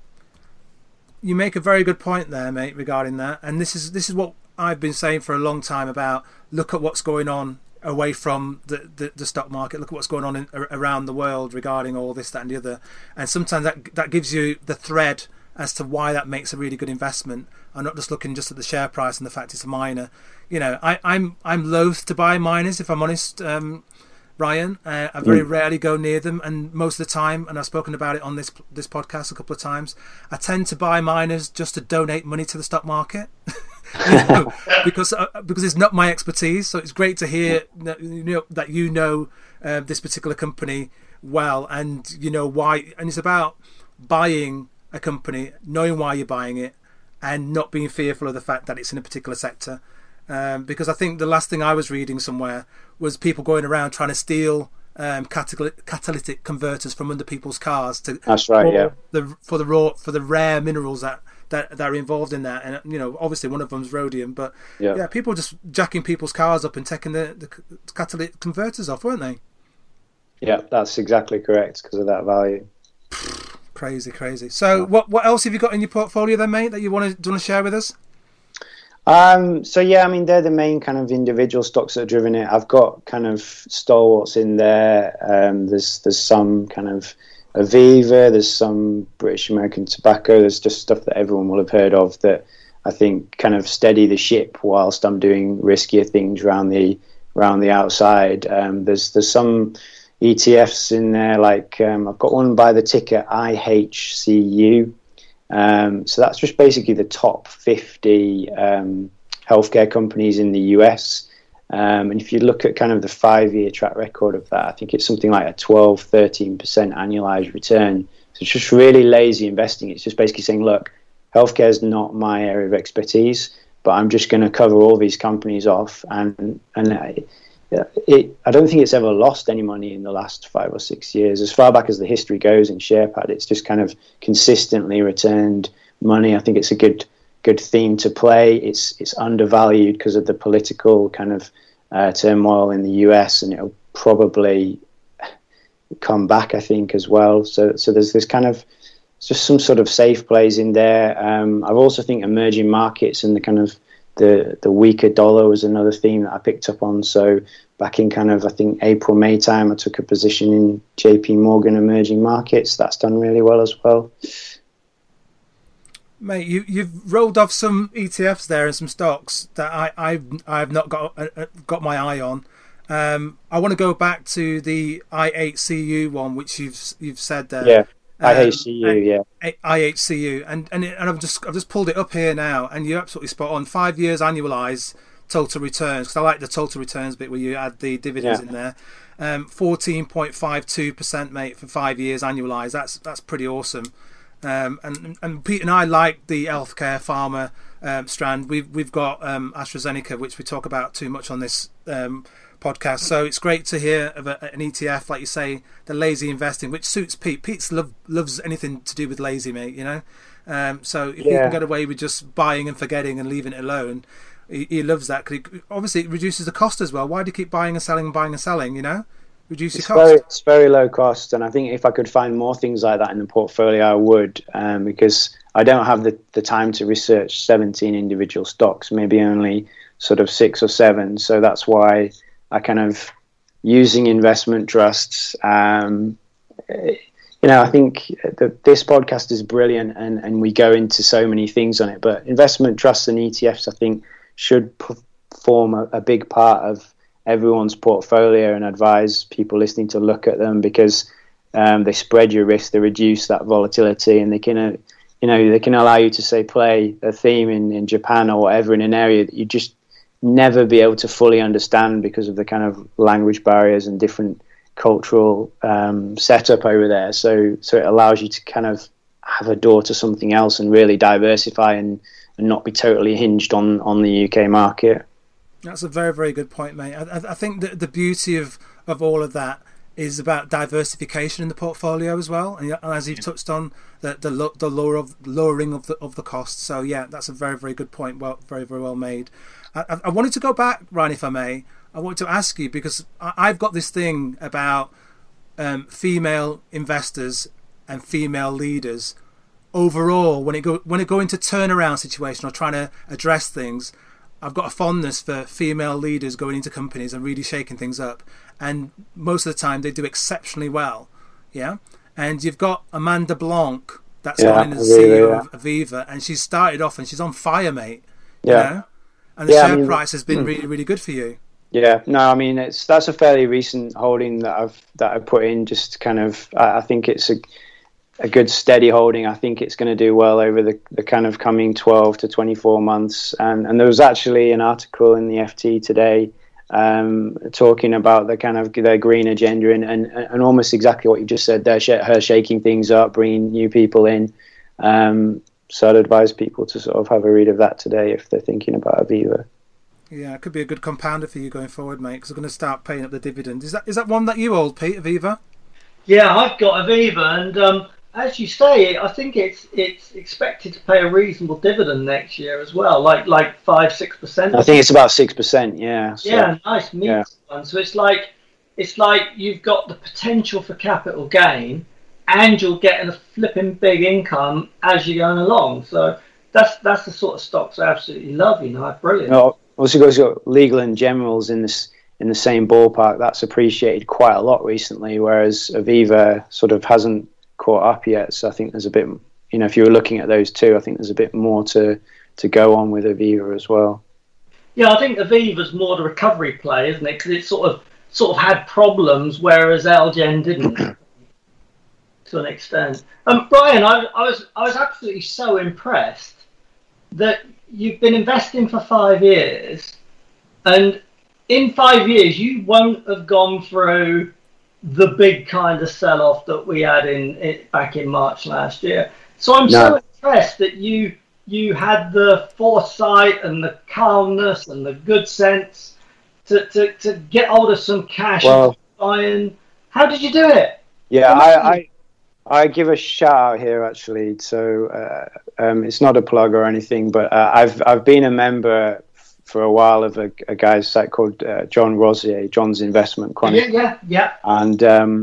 You make a very good point there, mate, regarding that. And this is what I've been saying for a long time about, look at what's going on away from the stock market, look at what's going on around the world regarding all this, that and the other. And sometimes that gives you the thread as to why that makes a really good investment. I'm not just looking just at the share price and the fact it's a miner. You know, I'm loath to buy miners, if I'm honest, Ryan. I very rarely go near them, and most of the time, and I've spoken about it on this podcast a couple of times, I tend to buy miners just to donate money to the stock market. because it's not my expertise. So it's great to hear that you know this particular company well, and you know why. And it's about buying a company, knowing why you're buying it, and not being fearful of the fact that it's in a particular sector. Because I think the last thing I was reading somewhere was people going around trying to steal catalytic converters from under people's cars. That's right, for the rare minerals that are involved in that. And you know, obviously one of them is rhodium, but people just jacking people's cars up and taking the catalytic converters off, weren't they? Yeah, that's exactly correct, because of that value. Crazy. So what else have you got in your portfolio then, mate, that you want to share with us? They're the main kind of individual stocks that are driven it. I've got kind of stalwarts in there. There's some kind of Aviva, there's some British American Tobacco. There's just stuff that everyone will have heard of that I think kind of steady the ship whilst I'm doing riskier things around the outside. There's some ETFs in there, like I've got one by the ticker IHCU. So that's just basically the top 50 healthcare companies in the US. And if you look at kind of the 5-year track record of that, I think it's something like a 12-13% annualized return. So it's just really lazy investing. It's just basically saying, look, healthcare is not my area of expertise, but I'm just going to cover all these companies off. And I don't think it's ever lost any money in the last 5 or 6 years. As far back as the history goes in SharePad, it's just kind of consistently returned money. I think it's a good theme to play. It's undervalued because of the political kind of turmoil in the US, and it'll probably come back, I think, as well. So there's this kind of just some sort of safe plays in there. I also think emerging markets and the kind of the weaker dollar was another theme that I picked up on. So back in kind of, I think, April, May time, I took a position in JP Morgan emerging markets. That's done really well as well. Mate, you've rolled off some ETFs there and some stocks that I've not got my eye on. I want to go back to the IHCU one, which you've said there. Yeah, IHCU, IHCU, and I've just pulled it up here now, and you're absolutely spot on. 5 years annualized total returns, because I like the total returns bit where you add the dividends in there. 14.52%, mate, for 5 years annualized. That's pretty awesome. And Pete and I like the healthcare pharma strand. We've got AstraZeneca, which we talk about too much on this podcast. So it's great to hear of an ETF, like you say, the lazy investing, which suits Pete. Pete loves anything to do with lazy, mate. You know, so if you can get away with just buying and forgetting and leaving it alone, he loves that, because obviously it reduces the cost as well. Why do you keep buying and selling? You know, reduce your cost. It's very low cost, and I think if I could find more things like that in the portfolio, I would, because I don't have the time to research 17 individual stocks, maybe only sort of 6 or 7. So that's why I kind of using investment trusts. I think this podcast is brilliant, and we go into so many things on it. But investment trusts and ETFs, I think, should form a big part of everyone's portfolio, and advise people listening to look at them, because they spread your risk, they reduce that volatility, and they can, they can allow you to, say, play a theme in Japan or whatever in an area that you just never be able to fully understand because of the kind of language barriers and different cultural setup over there. So it allows you to kind of have a door to something else and really diversify and not be totally hinged on the UK market. That's a very, very good point, mate. I think that the beauty of all of that is about diversification in the portfolio as well, and as you've touched on, the lowering of the cost. So yeah, that's a very, very good point. Well, very, very well made. I wanted to go back, Ryan, if I may. I wanted to ask you, because I've got this thing about female investors and female leaders overall. When it go into turnaround situation or trying to address things, I've got a fondness for female leaders going into companies and really shaking things up. And most of the time they do exceptionally well. Yeah. And you've got Amanda Blanc, that's going as CEO of Aviva, and she's started off and she's on fire, mate. Yeah. And the share price has been really, really good for you. Yeah, no, I mean that's a fairly recent holding that I've put in. Just kind of, I think it's a good steady holding. I think it's going to do well over the kind of coming 12 to 24 months. And there was actually an article in the FT today talking about the kind of their green agenda and almost exactly what you just said there. Her shaking things up, bringing new people in. So I'd advise people to sort of have a read of that today if they're thinking about Aviva. Yeah, it could be a good compounder for you going forward, mate, because we're going to start paying up the dividend. Is that one that you hold, Pete, Aviva? Yeah, I've got Aviva, and as you say, I think it's expected to pay a reasonable dividend next year as well, like 5-6%. I think it's about 6%. Yeah. So, yeah, nice meaty one. So it's like you've got the potential for capital gain, and you're getting a flipping big income as you're going along. So that's the sort of stocks I absolutely love. Brilliant. No, also, got Legal and General's in the same ballpark. That's appreciated quite a lot recently, whereas Aviva sort of hasn't caught up yet. So I think there's a bit, if you were looking at those two, I think there's a bit more to go on with Aviva as well. Yeah, I think Aviva's more the recovery play, isn't it? Because it sort of had problems, whereas Algen didn't. To an extent. Brian, I was absolutely so impressed that you've been investing for 5 years, and in 5 years you won't have gone through the big kind of sell-off that we had back in March last year. So I'm so impressed that you had the foresight and the calmness and the good sense to get hold of some cash. Well, Brian, how did you do it? Yeah, I give a shout out here actually. So it's not a plug or anything, but I've been a member for a while of a guy's site called John Rosier, John's Investment Chronicle. Yeah. And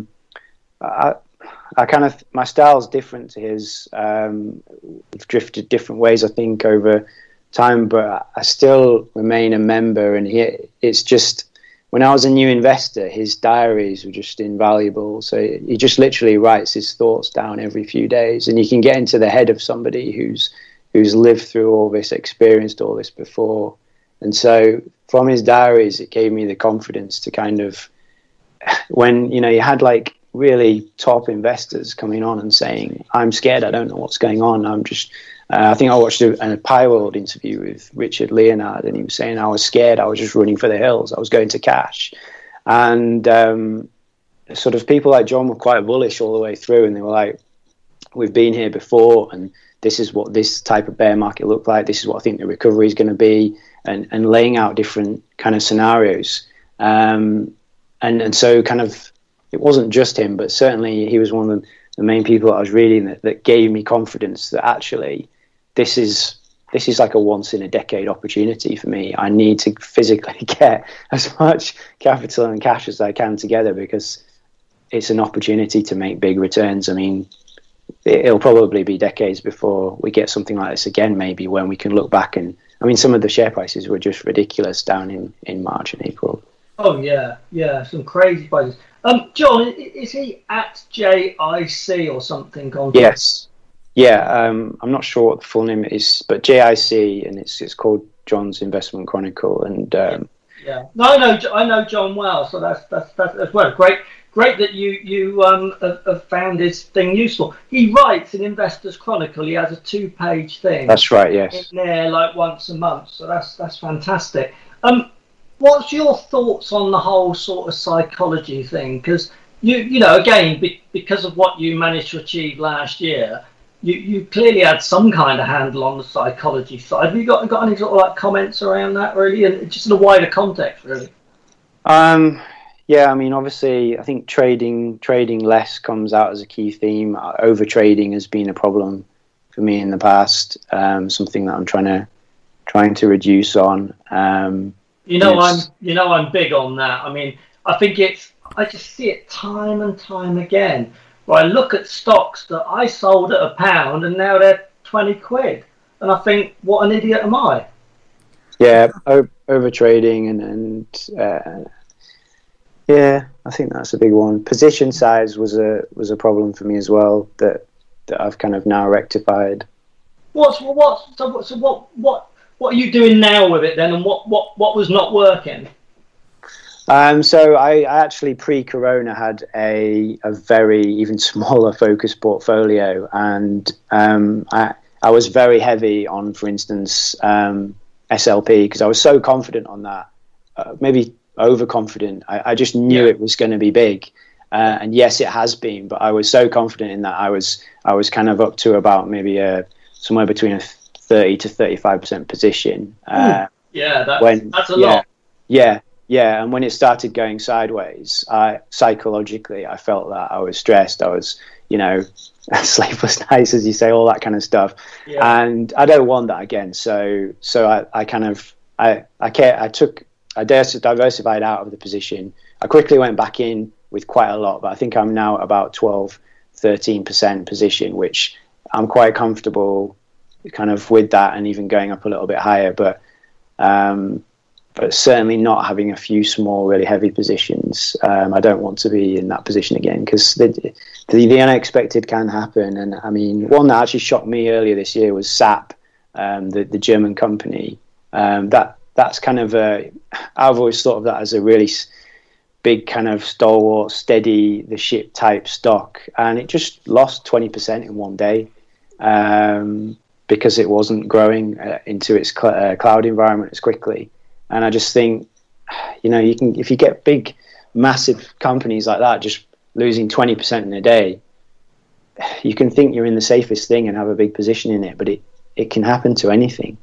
I kind of, my style's different to his. We've drifted different ways, I think, over time, but I still remain a member. And it's just, when I was a new investor, his diaries were just invaluable. So he just literally writes his thoughts down every few days, and you can get into the head of somebody who's lived through all this, experienced all this before. And so from his diaries, it gave me the confidence to kind of, when, you had like really top investors coming on and saying, I'm scared, I don't know what's going on. I'm just, I think I watched a Pi World interview with Richard Leonard, and he was saying, I was scared, I was just running for the hills, I was going to cash. And sort of people like John were quite bullish all the way through, and they were like, we've been here before, and this is what this type of bear market looked like, this is what I think the recovery is going to be, and laying out different kind of scenarios. And so kind of, it wasn't just him, but certainly he was one of the main people that I was reading that gave me confidence that actually this is this is like a once in a decade opportunity for me. I need to physically get as much capital and cash as I can together, because it's an opportunity to make big returns. I mean, it'll probably be decades before we get something like this again, maybe, when we can look back. And I mean, some of the share prices were just ridiculous down in March and April. Oh yeah, some crazy prices. John, is he at JIC or something? Yes. Yeah, I'm not sure what the full name is, but JIC, and it's called John's Investment Chronicle. And yeah, no, I know John well, so that's well. Great that you have found his thing useful. He writes an Investors Chronicle. He has a 2-page thing. That's right. Yes. In there, like once a month. So that's fantastic. What's your thoughts on the whole sort of psychology thing? Because you know, again, because of what you managed to achieve last year, you clearly had some kind of handle on the psychology side. Have you got any sort of like comments around that, really, and just in a wider context, really? Yeah, I mean, obviously, I think trading less comes out as a key theme. Over trading has been a problem for me in the past. Something that I'm trying to reduce on. I'm big on that. I mean, I just see it time and time again. Where I look at stocks that I sold at £1 and now they're 20 quid, and I think, what an idiot am I? Yeah, over trading and yeah, I think that's a big one. Position size was a problem for me as well that I've kind of now rectified. So what are you doing now with it then, and what was not working? So I actually pre-corona had a very even smaller focused portfolio, and I was very heavy on, for instance, SLP, because I was so confident on that, maybe overconfident. I just knew it was going to be big, and yes, it has been. But I was so confident in that I was kind of up to about maybe somewhere between a 30 to 35% position. That's a lot. Yeah, and when it started going sideways, psychologically, I felt that I was stressed. I was, sleepless nights, as you say, all that kind of stuff. Yeah. And I don't want that again. So I diversified out of the position. I quickly went back in with quite a lot, but I think I'm now about 12, 13% position, which I'm quite comfortable kind of with that, and even going up a little bit higher. But certainly not having a few small, really heavy positions. I don't want to be in that position again, because the unexpected can happen. And I mean, one that actually shocked me earlier this year was SAP, the German company. That's kind of I've always thought of that as a really big kind of stalwart, steady the ship type stock, and it just lost 20% in one day because it wasn't growing into its cloud environment as quickly. And I just think, if you get big, massive companies like that just losing 20% in a day, you can think you're in the safest thing and have a big position in it, but it can happen to anything.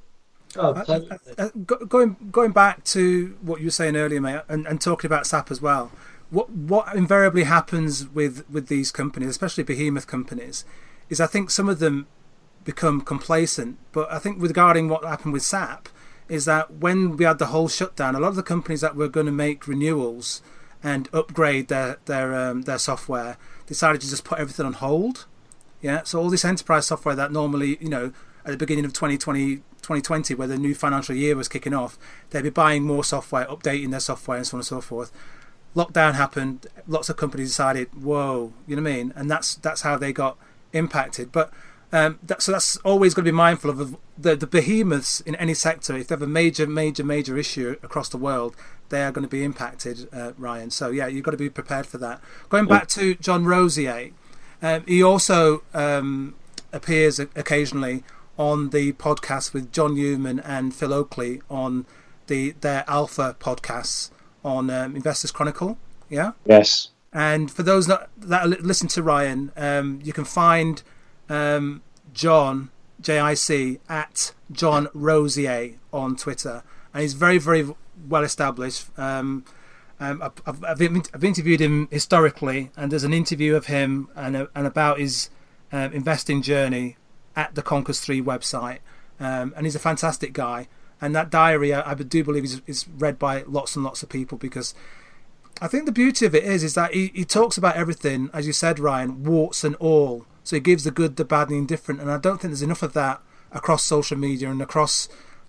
Going back to what you were saying earlier, mate, and talking about SAP as well, what invariably happens with these companies, especially behemoth companies, is I think some of them become complacent. But I think regarding what happened with SAP, is that when we had the whole shutdown, a lot of the companies that were going to make renewals and upgrade their software decided to just put everything on hold. Yeah, so all this enterprise software that normally, at the beginning of 2020, where the new financial year was kicking off, they'd be buying more software, updating their software, and so on and so forth. Lockdown happened. Lots of companies decided, whoa, you know what I mean? And that's how they got impacted. But so that's always got to be mindful of the behemoths in any sector. If they have a major issue across the world, they are going to be impacted, Ryan. So yeah, you've got to be prepared for that. Going back to John Rosier, he also appears occasionally on the podcast with John Newman and Phil Oakley on their Alpha podcasts on Investors Chronicle. Yeah. Yes. And for those that listen to Ryan, you can find John JIC at John Rosier on Twitter, and he's very, very well established. I've interviewed him historically, and there's an interview of him and about his investing journey at the Conkers 3 website. and he's a fantastic guy. And that diary, I do believe, is read by lots and lots of people, because I think the beauty of it is that he talks about everything, as you said, Ryan, warts and all. So he gives the good, the bad, and the indifferent. And I don't think there's enough of that across social media and across,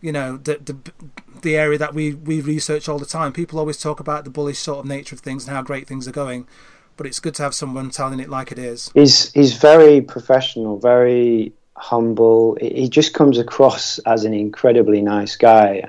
the area that we research all the time. People always talk about the bullish sort of nature of things and how great things are going, but it's good to have someone telling it like it is. He's very professional, very humble. He just comes across as an incredibly nice guy,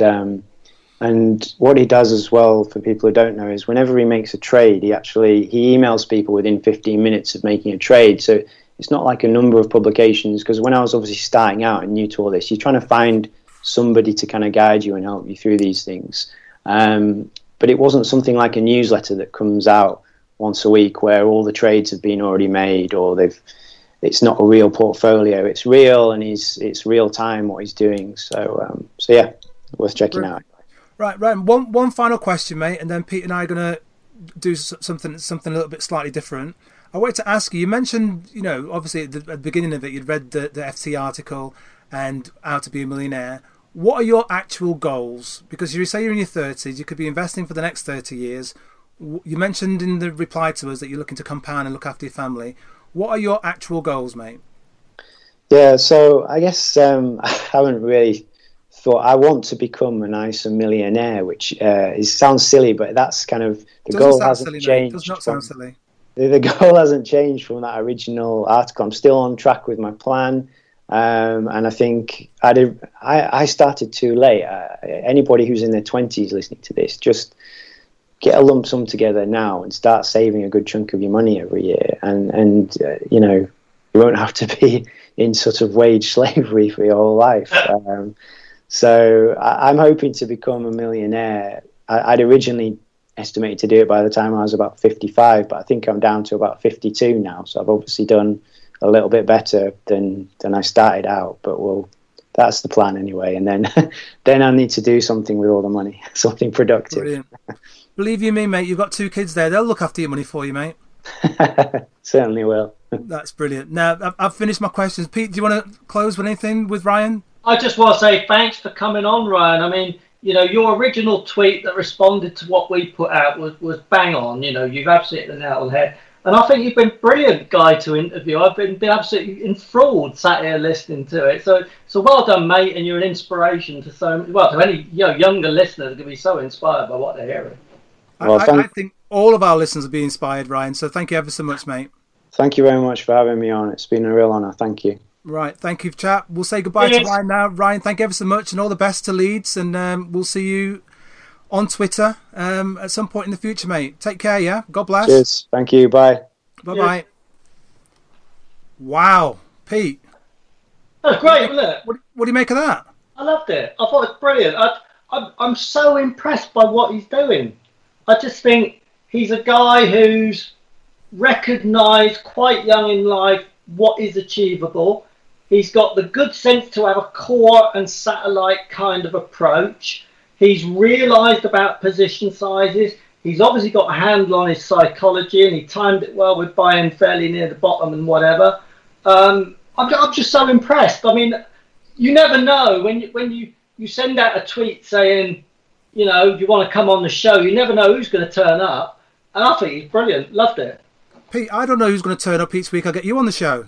and what he does as well, for people who don't know, is whenever he makes a trade, he emails people within 15 minutes of making a trade. So it's not like a number of publications, because when I was obviously starting out and new to all this, you're trying to find somebody to kind of guide you and help you through these things. But it wasn't something like a newsletter that comes out once a week where all the trades have been already made, or it's not a real portfolio. It's real, and it's real time what he's doing. So yeah, worth checking out. Right. One final question, mate, and then Pete and I are going to do something a little bit slightly different. I wanted to ask you. You mentioned, obviously at the beginning of it, you'd read the FT article and How to Be a Millionaire. What are your actual goals? Because you say you're in your 30s, you could be investing for the next 30 years. You mentioned in the reply to us that you're looking to compound and look after your family. What are your actual goals, mate? Yeah, so I guess I haven't really thought. I want to become an ISA millionaire, which sounds silly, but that's kind of the goal hasn't changed. Does not sound silly. The goal hasn't changed from that original article. I'm still on track with my plan, and I think I started too late. Anybody who's in their 20s listening to this, just get a lump sum together now and start saving a good chunk of your money every year, and you won't have to be in sort of wage slavery for your whole life. So I'm hoping to become a millionaire. I'd originally estimated to do it by the time I was about 55, but I think I'm down to about 52 now. So I've obviously done a little bit better than I started out. But that's the plan anyway. And then I need to do something with all the money, something productive. Brilliant. Believe you me, mate, you've got 2 kids there. They'll look after your money for you, mate. Certainly will. That's brilliant. Now, I've finished my questions. Pete, do you want to close with anything with Ryan? I just want to say thanks for coming on, Ryan. I mean, your original tweet that responded to what we put out was bang on. You've absolutely hit the nail on the head. And I think you've been a brilliant guy to interview. I've been absolutely enthralled sat here listening to it. So well done, mate, and you're an inspiration to to any younger listeners are going to be so inspired by what they're hearing. I think all of our listeners will be inspired, Ryan. So thank you ever so much, mate. Thank you very much for having me on. It's been a real honour. Thank you. Right, thank you, chap. We'll say goodbye to Ryan now. Ryan, thank you ever so much, and all the best to Leeds. And we'll see you on Twitter at some point in the future, mate. Take care, yeah? God bless. Cheers. Thank you. Bye. Bye-bye. Yeah. Wow, Pete. That's great, wasn't it? What do you make of that? I loved it. I thought it was brilliant. I'm so impressed by what he's doing. I just think he's a guy who's recognised quite young in life what is achievable. He's got the good sense to have a core and satellite kind of approach. He's realised about position sizes. He's obviously got a handle on his psychology, and he timed it well with buying fairly near the bottom and whatever. I'm just so impressed. I mean, you never know when you send out a tweet saying, you want to come on the show. You never know who's going to turn up. And I think he's brilliant. Loved it. Pete, I don't know who's going to turn up each week. I'll get you on the show.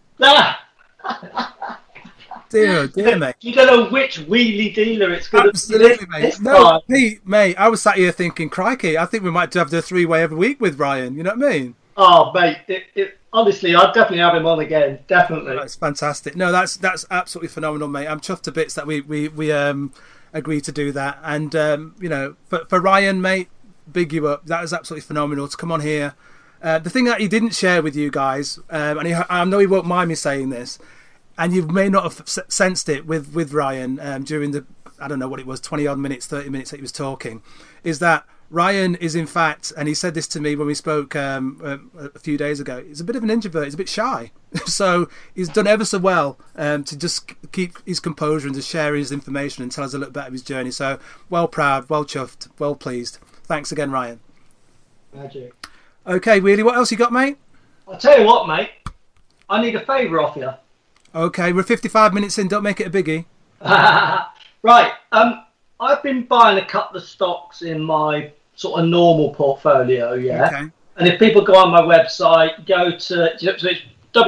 Dear, mate. You don't know which wheelie dealer it's going Absolutely, to be. Mate. No, Pete, mate, I was sat here thinking, crikey, I think we might have the 3-way every week with Ryan. You know what I mean? Oh, mate, honestly, I'd definitely have him on again. Definitely. That's fantastic. No, that's absolutely phenomenal, mate. I'm chuffed to bits that we agreed to do that. And, for Ryan, mate, big you up. That was absolutely phenomenal to come on here. The thing that he didn't share with you guys, and I know he won't mind me saying this, and you may not have sensed it with Ryan during the, I don't know what it was, 20-odd minutes, 30 minutes that he was talking, is that Ryan is in fact, and he said this to me when we spoke a few days ago, he's a bit of an introvert, he's a bit shy. So he's done ever so well to just keep his composure and to share his information and tell us a little bit of his journey. So well proud, well chuffed, well pleased. Thanks again, Ryan. Magic. Okay, Wheelie, what else you got, mate? I'll tell you what, mate. I need a favour off you. Okay, we're 55 minutes in. Don't make it a biggie. Right. I've been buying a couple of stocks in my sort of normal portfolio, yeah. Okay. And if people go on my website, go to so it's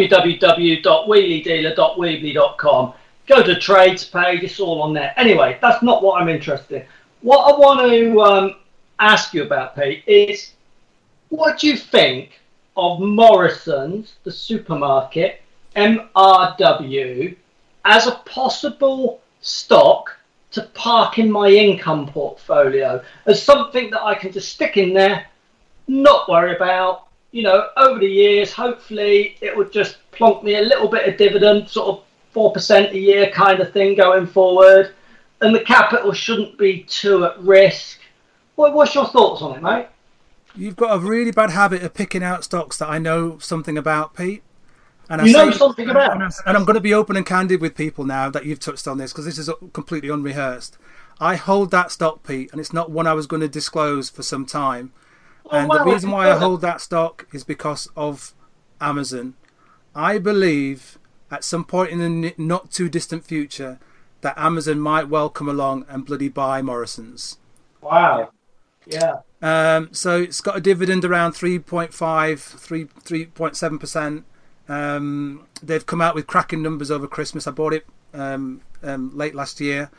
www.wheeliedealer.weebly.com. Go to trades page, it's all on there. Anyway, that's not what I'm interested in. What I want to ask you about, Pete, is what do you think of Morrison's, the supermarket, MRW, as a possible stock to park in my income portfolio, as something that I can just stick in there, not worry about, over the years, hopefully it would just plonk me a little bit of dividend, sort of 4% a year kind of thing going forward, and the capital shouldn't be too at risk. What's your thoughts on it, mate? You've got a really bad habit of picking out stocks that I know something about, Pete. And you know something about. And I'm going to be open and candid with people now that you've touched on this, because this is completely unrehearsed. I hold that stock, Pete, and it's not one I was going to disclose for some time. And the reason why I hold that stock is because of Amazon. I believe at some point in the not too distant future that Amazon might well come along and bloody buy Morrison's. Wow. Yeah. So it's got a dividend around 3.7%. They've come out with cracking numbers over Christmas. I bought it late last year.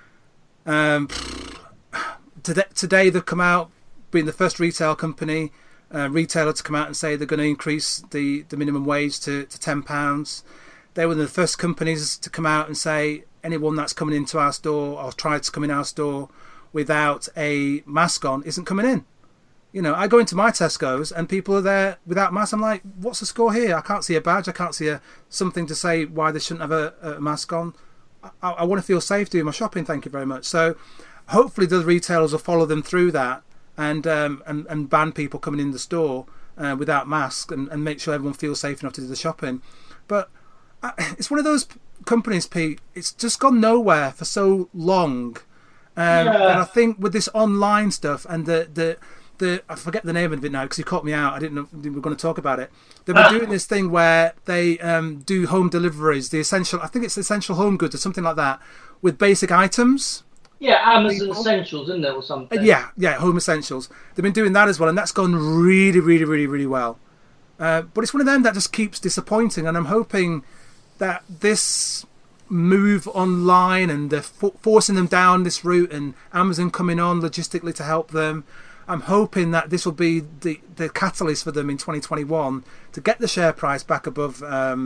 Today they've come out, being the first retailer to come out and say they're going to increase the minimum wage to £10. They were the first companies to come out and say anyone that's coming into our store or tried to come in our store without a mask on isn't coming in. I go into my Tesco's and people are there without masks. I'm like, what's the score here? I can't see a badge. I can't see something to say why they shouldn't have a mask on. I want to feel safe doing my shopping. Thank you very much. So hopefully the retailers will follow them through that and ban people coming in the store without masks and make sure everyone feels safe enough to do the shopping. But it's one of those companies, Pete. It's just gone nowhere for so long. And I think with this online stuff and the I forget the name of it now because you caught me out. I didn't know we were going to talk about it. They've been doing this thing where they do home deliveries, I think it's essential home goods or something like that, with basic items. Yeah, Amazon Essentials, isn't there, or something? Yeah, home essentials. They've been doing that as well, and that's gone really, really, really, really well. But it's one of them that just keeps disappointing, and I'm hoping that this move online and they're forcing them down this route and Amazon coming on logistically to help them, I'm hoping that this will be the catalyst for them in 2021 to get the share price back above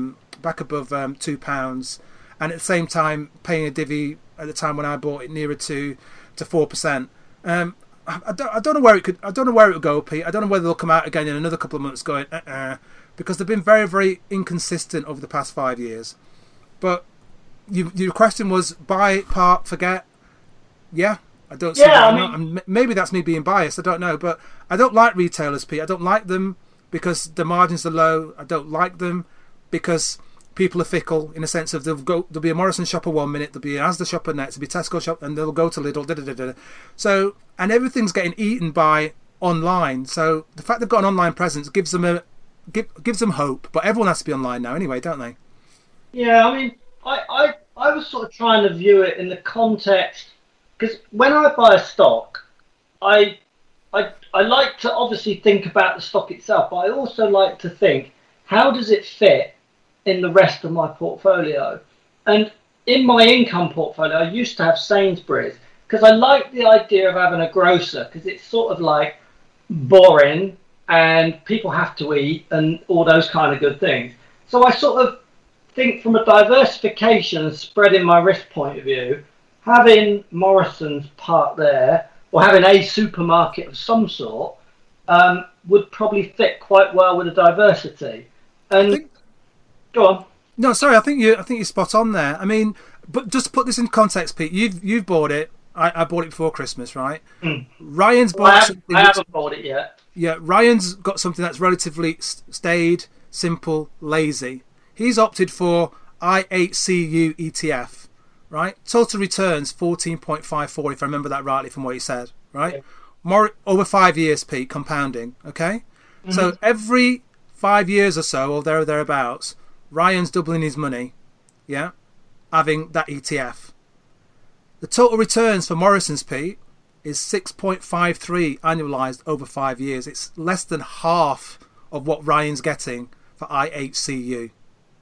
£2, and at the same time paying a divvy at the time when I bought it nearer to 4%. I don't know where it would go, Pete. I don't know whether they'll come out again in another couple of months going because they've been very, very inconsistent over the past 5 years. But your question was buy, park, forget. Yeah. I don't see that. Maybe that's me being biased. I don't know, but I don't like retailers, Pete. I don't like them because the margins are low. I don't like them because people are fickle in a sense of there'll be a Morrison shopper 1 minute, there'll be an Asda shopper next, there'll be Tesco shop, and they'll go to Lidl. So, and everything's getting eaten by online. So the fact they've got an online presence gives them gives them hope. But everyone has to be online now anyway, don't they? Yeah, I mean, I was sort of trying to view it in the context. Because when I buy a stock, I like to obviously think about the stock itself, but I also like to think, how does it fit in the rest of my portfolio? And in my income portfolio, I used to have Sainsbury's because I like the idea of having a grocer because it's sort of like boring and people have to eat and all those kind of good things. So I sort of think from a diversification and spreading my risk point of view, having Morrison's part there, or having a supermarket of some sort, would probably fit quite well with the diversity. And go on. No, sorry, I think you're spot on there. I mean, but just to put this in context, Pete, you've bought it. I bought it before Christmas, right? Ryan's bought. I haven't bought it yet. Yeah, Ryan's got something that's relatively staid, simple, lazy. He's opted for IHCU ETF. Right, total returns 14.54 if I remember that rightly from what he said. Right, yeah. More over 5 years, Pete, compounding. Okay, so every 5 years or so, or thereabouts, Ryan's doubling his money. yeah, having that ETF. The total returns for Morrison's, Pete, is 6.53 annualized over 5 years. It's less than half of what Ryan's getting for IHCU.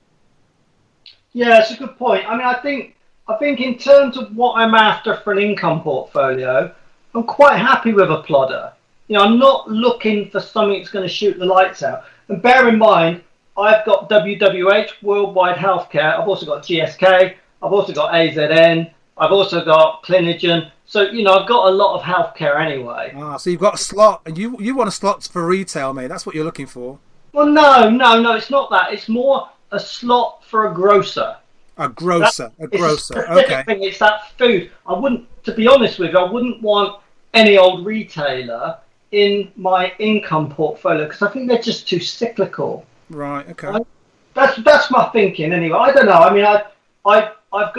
Yeah, that's a good point. I mean, I think in terms of what I'm after for an income portfolio, I'm quite happy with a plodder. I'm not looking for something that's going to shoot the lights out. And bear in mind, I've got WWH, Worldwide Healthcare. I've also got GSK. I've also got AZN. I've also got Clinigen. So, I've got a lot of healthcare anyway. So you've got a slot, and you want a slot for retail, mate. That's what you're looking for. Well, no, it's not that. It's more a slot for a grocer. A grocer. Okay. Thing. It's that food. To be honest with you, I wouldn't want any old retailer in my income portfolio because I think they're just too cyclical. Right. Okay. That's my thinking anyway. I don't know. I mean,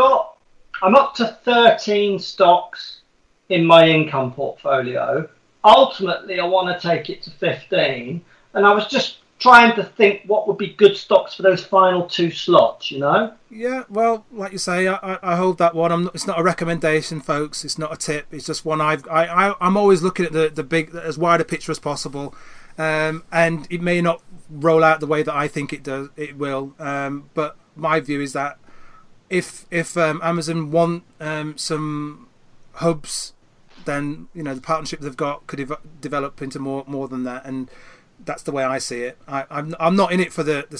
I'm up to 13 stocks in my income portfolio. Ultimately, I want to take it to 15, and I was just trying to think what would be good stocks for those final 2 slots, Yeah, well, like you say, I hold that one. It's not a recommendation, folks. It's not a tip. It's just one I'm always looking at the big, as wide a picture as possible, and it may not roll out the way that I think it will. But my view is that if Amazon want some hubs, then the partnership they've got could develop into more than that, and that's the way I see it. I'm not in it for the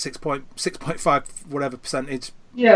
6.5 whatever percentage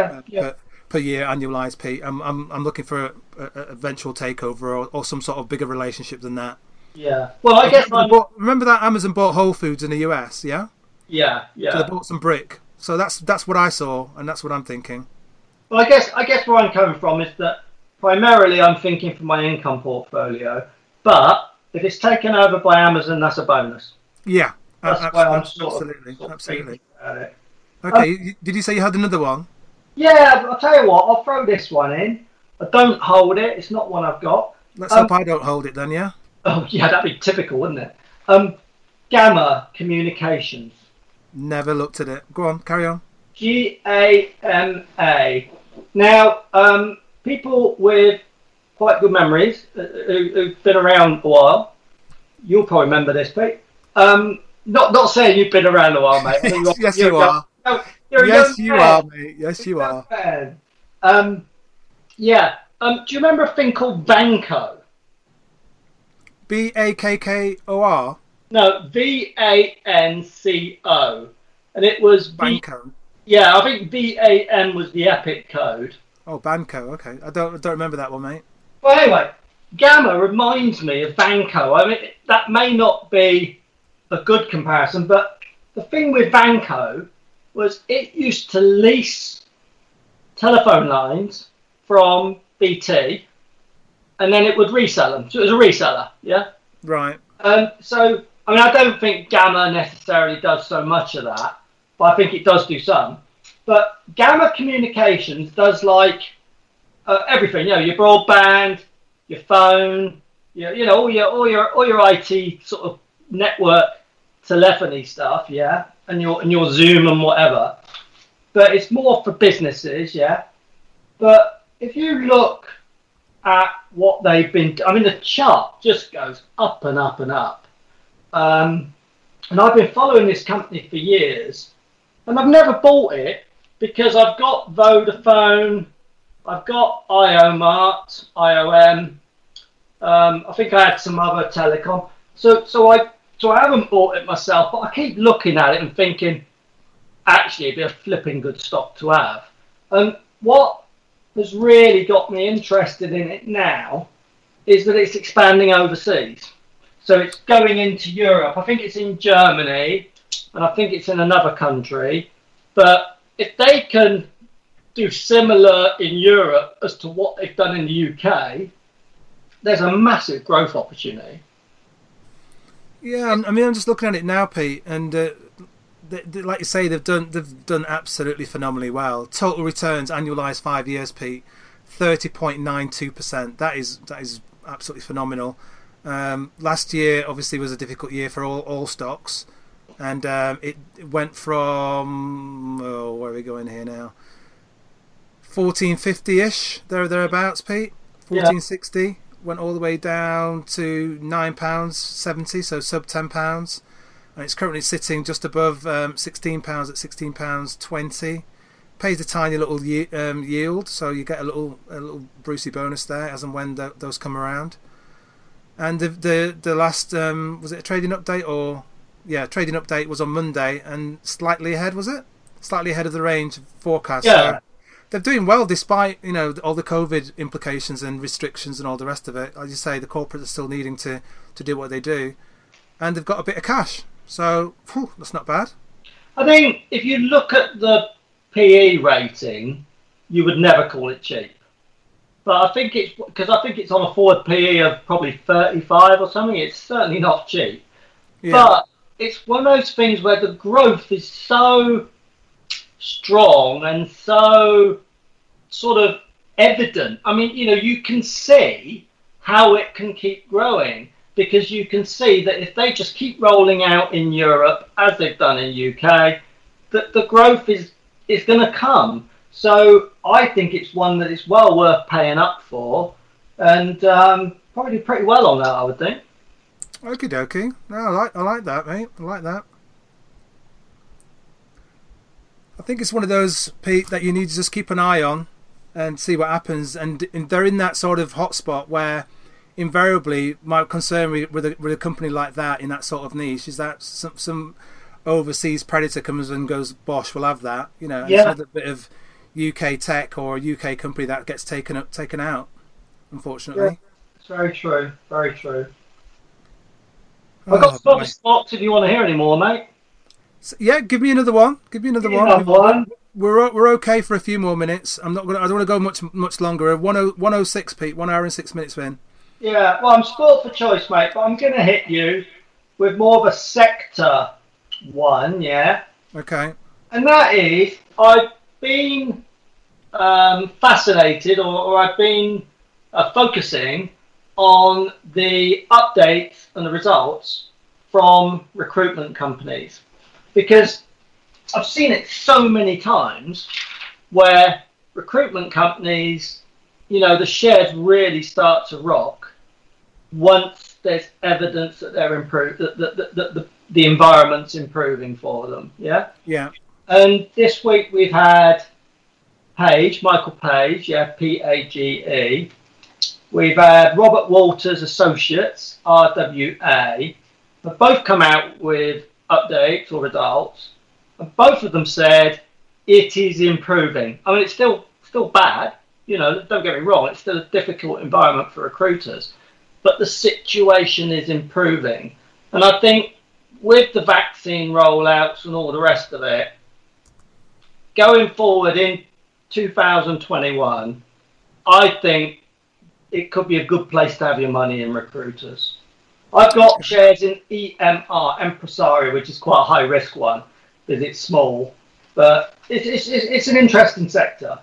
per year annualized, Pete. I'm looking for a eventual takeover or some sort of bigger relationship than that. Yeah. Well, I guess remember that Amazon bought Whole Foods in the US, yeah? Yeah. So they bought some brick. So that's what I saw, and that's what I'm thinking. Well, I guess where I'm coming from is that primarily I'm thinking for my income portfolio, but if it's taken over by Amazon, that's a bonus. Yeah, that's why I'm absolutely. thinking about it. Okay, did you say you had another one? Yeah, I'll tell you what, I'll throw this one in. I don't hold it, it's not one I've got. Let's hope I don't hold it then, yeah? Oh, yeah, that'd be typical, wouldn't it? Gamma Communications. Never looked at it. Go on, carry on. GAMA. Now, people with quite good memories who've been around a while, you'll probably remember this, Pete. Not saying you've been around a while, mate. Yes, you are. Yes, you are, mate. Yes, you are. Yeah. Do you remember a thing called Vanco? BAKKOR? No, VANCO. And it was Banco. Yeah, I think BAN was the EPIC code. Oh, Banco. Okay, I don't remember that one, mate. Well, anyway, Gamma reminds me of Vanco. I mean, that may not be a good comparison, but the thing with Vanco was it used to lease telephone lines from BT, and then it would resell them. So it was a reseller, yeah. Right. So I mean, I don't think Gamma necessarily does so much of that, but I think it does do some. But Gamma Communications does like everything. Your broadband, your phone, all your IT sort of network telephony stuff, yeah, and your Zoom and whatever. But it's more for businesses, yeah. But if you look at what they've been, I mean, the chart just goes up and up and up. And I've been following this company for years, and I've never bought it because I've got Vodafone, I've got IOMart, IOM. I think I had some other telecom. So I haven't bought it myself, but I keep looking at it and thinking, actually, it'd be a flipping good stock to have. And what has really got me interested in it now is that it's expanding overseas. So it's going into Europe. I think it's in Germany, and I think it's in another country. But if they can do similar in Europe as to what they've done in the UK, there's a massive growth opportunity. Yeah, I mean, I'm just looking at it now, Pete, and like you say, they've done absolutely phenomenally well. Total returns annualized 5 years, Pete, 30.92%. That is absolutely phenomenal. Last year, obviously, was a difficult year for all stocks, and it went from where are we going here now? 14.50ish, thereabouts, Pete. 14.60 went all the way down to £9.70, so sub £10, and it's currently sitting just above £16 at £16.20. Pays a tiny little yield, so you get a little Brucey bonus there as and when those come around. And the last was it a trading update or trading update was on Monday and slightly ahead, was it? Slightly ahead of the range forecast. Yeah. So they're doing well despite all the COVID implications and restrictions and all the rest of it. As you say, the corporates are still needing to do what they do, and they've got a bit of cash, so that's not bad. I think if you look at the PE rating, you would never call it cheap. But I think it's on a forward PE of probably 35 or something. It's certainly not cheap. Yeah. But it's one of those things where the growth is so strong and so sort of evident. I mean, you can see how it can keep growing, because you can see that if they just keep rolling out in Europe as they've done in UK, that the growth is going to come. So I think it's one that is well worth paying up for, and probably do pretty well on that, I would think. Okie dokie. No, I like that, mate. I like that. I think it's one of those, Pete, that you need to just keep an eye on and see what happens. And they're in that sort of hotspot where invariably my concern with a company like that in that sort of niche is that some overseas predator comes and goes, bosh, we'll have that. It's another bit of UK tech or a UK company that gets taken out, unfortunately. Yeah, it's very true. Very true. I've got some other stocks if you want to hear any more, mate. So, yeah, give me another one. One. We're okay for a few more minutes. I don't want to go much longer. 106, Pete. 1 hour and 6 minutes in. Yeah, well, I'm spoiled for choice, mate, but I'm going to hit you with more of a sector one, yeah. Okay. And that is, I've been fascinated, or I've been focusing on the updates and the results from recruitment companies, because I've seen it so many times where recruitment companies, the shares really start to rock once there's evidence that they're improved, that the environment's improving for them. Yeah. Yeah. And this week we've had Michael Page, PAGE. We've had Robert Walters Associates, RWA. They've both come out with updates or results, and both of them said it is improving. I mean, it's still bad. Don't get me wrong, it's still a difficult environment for recruiters, but the situation is improving. And I think with the vaccine rollouts and all the rest of it, going forward in 2021, I think it could be a good place to have your money in recruiters. I've got shares in EMR, Empresario, which is quite a high risk one because it's small, but it's an interesting sector.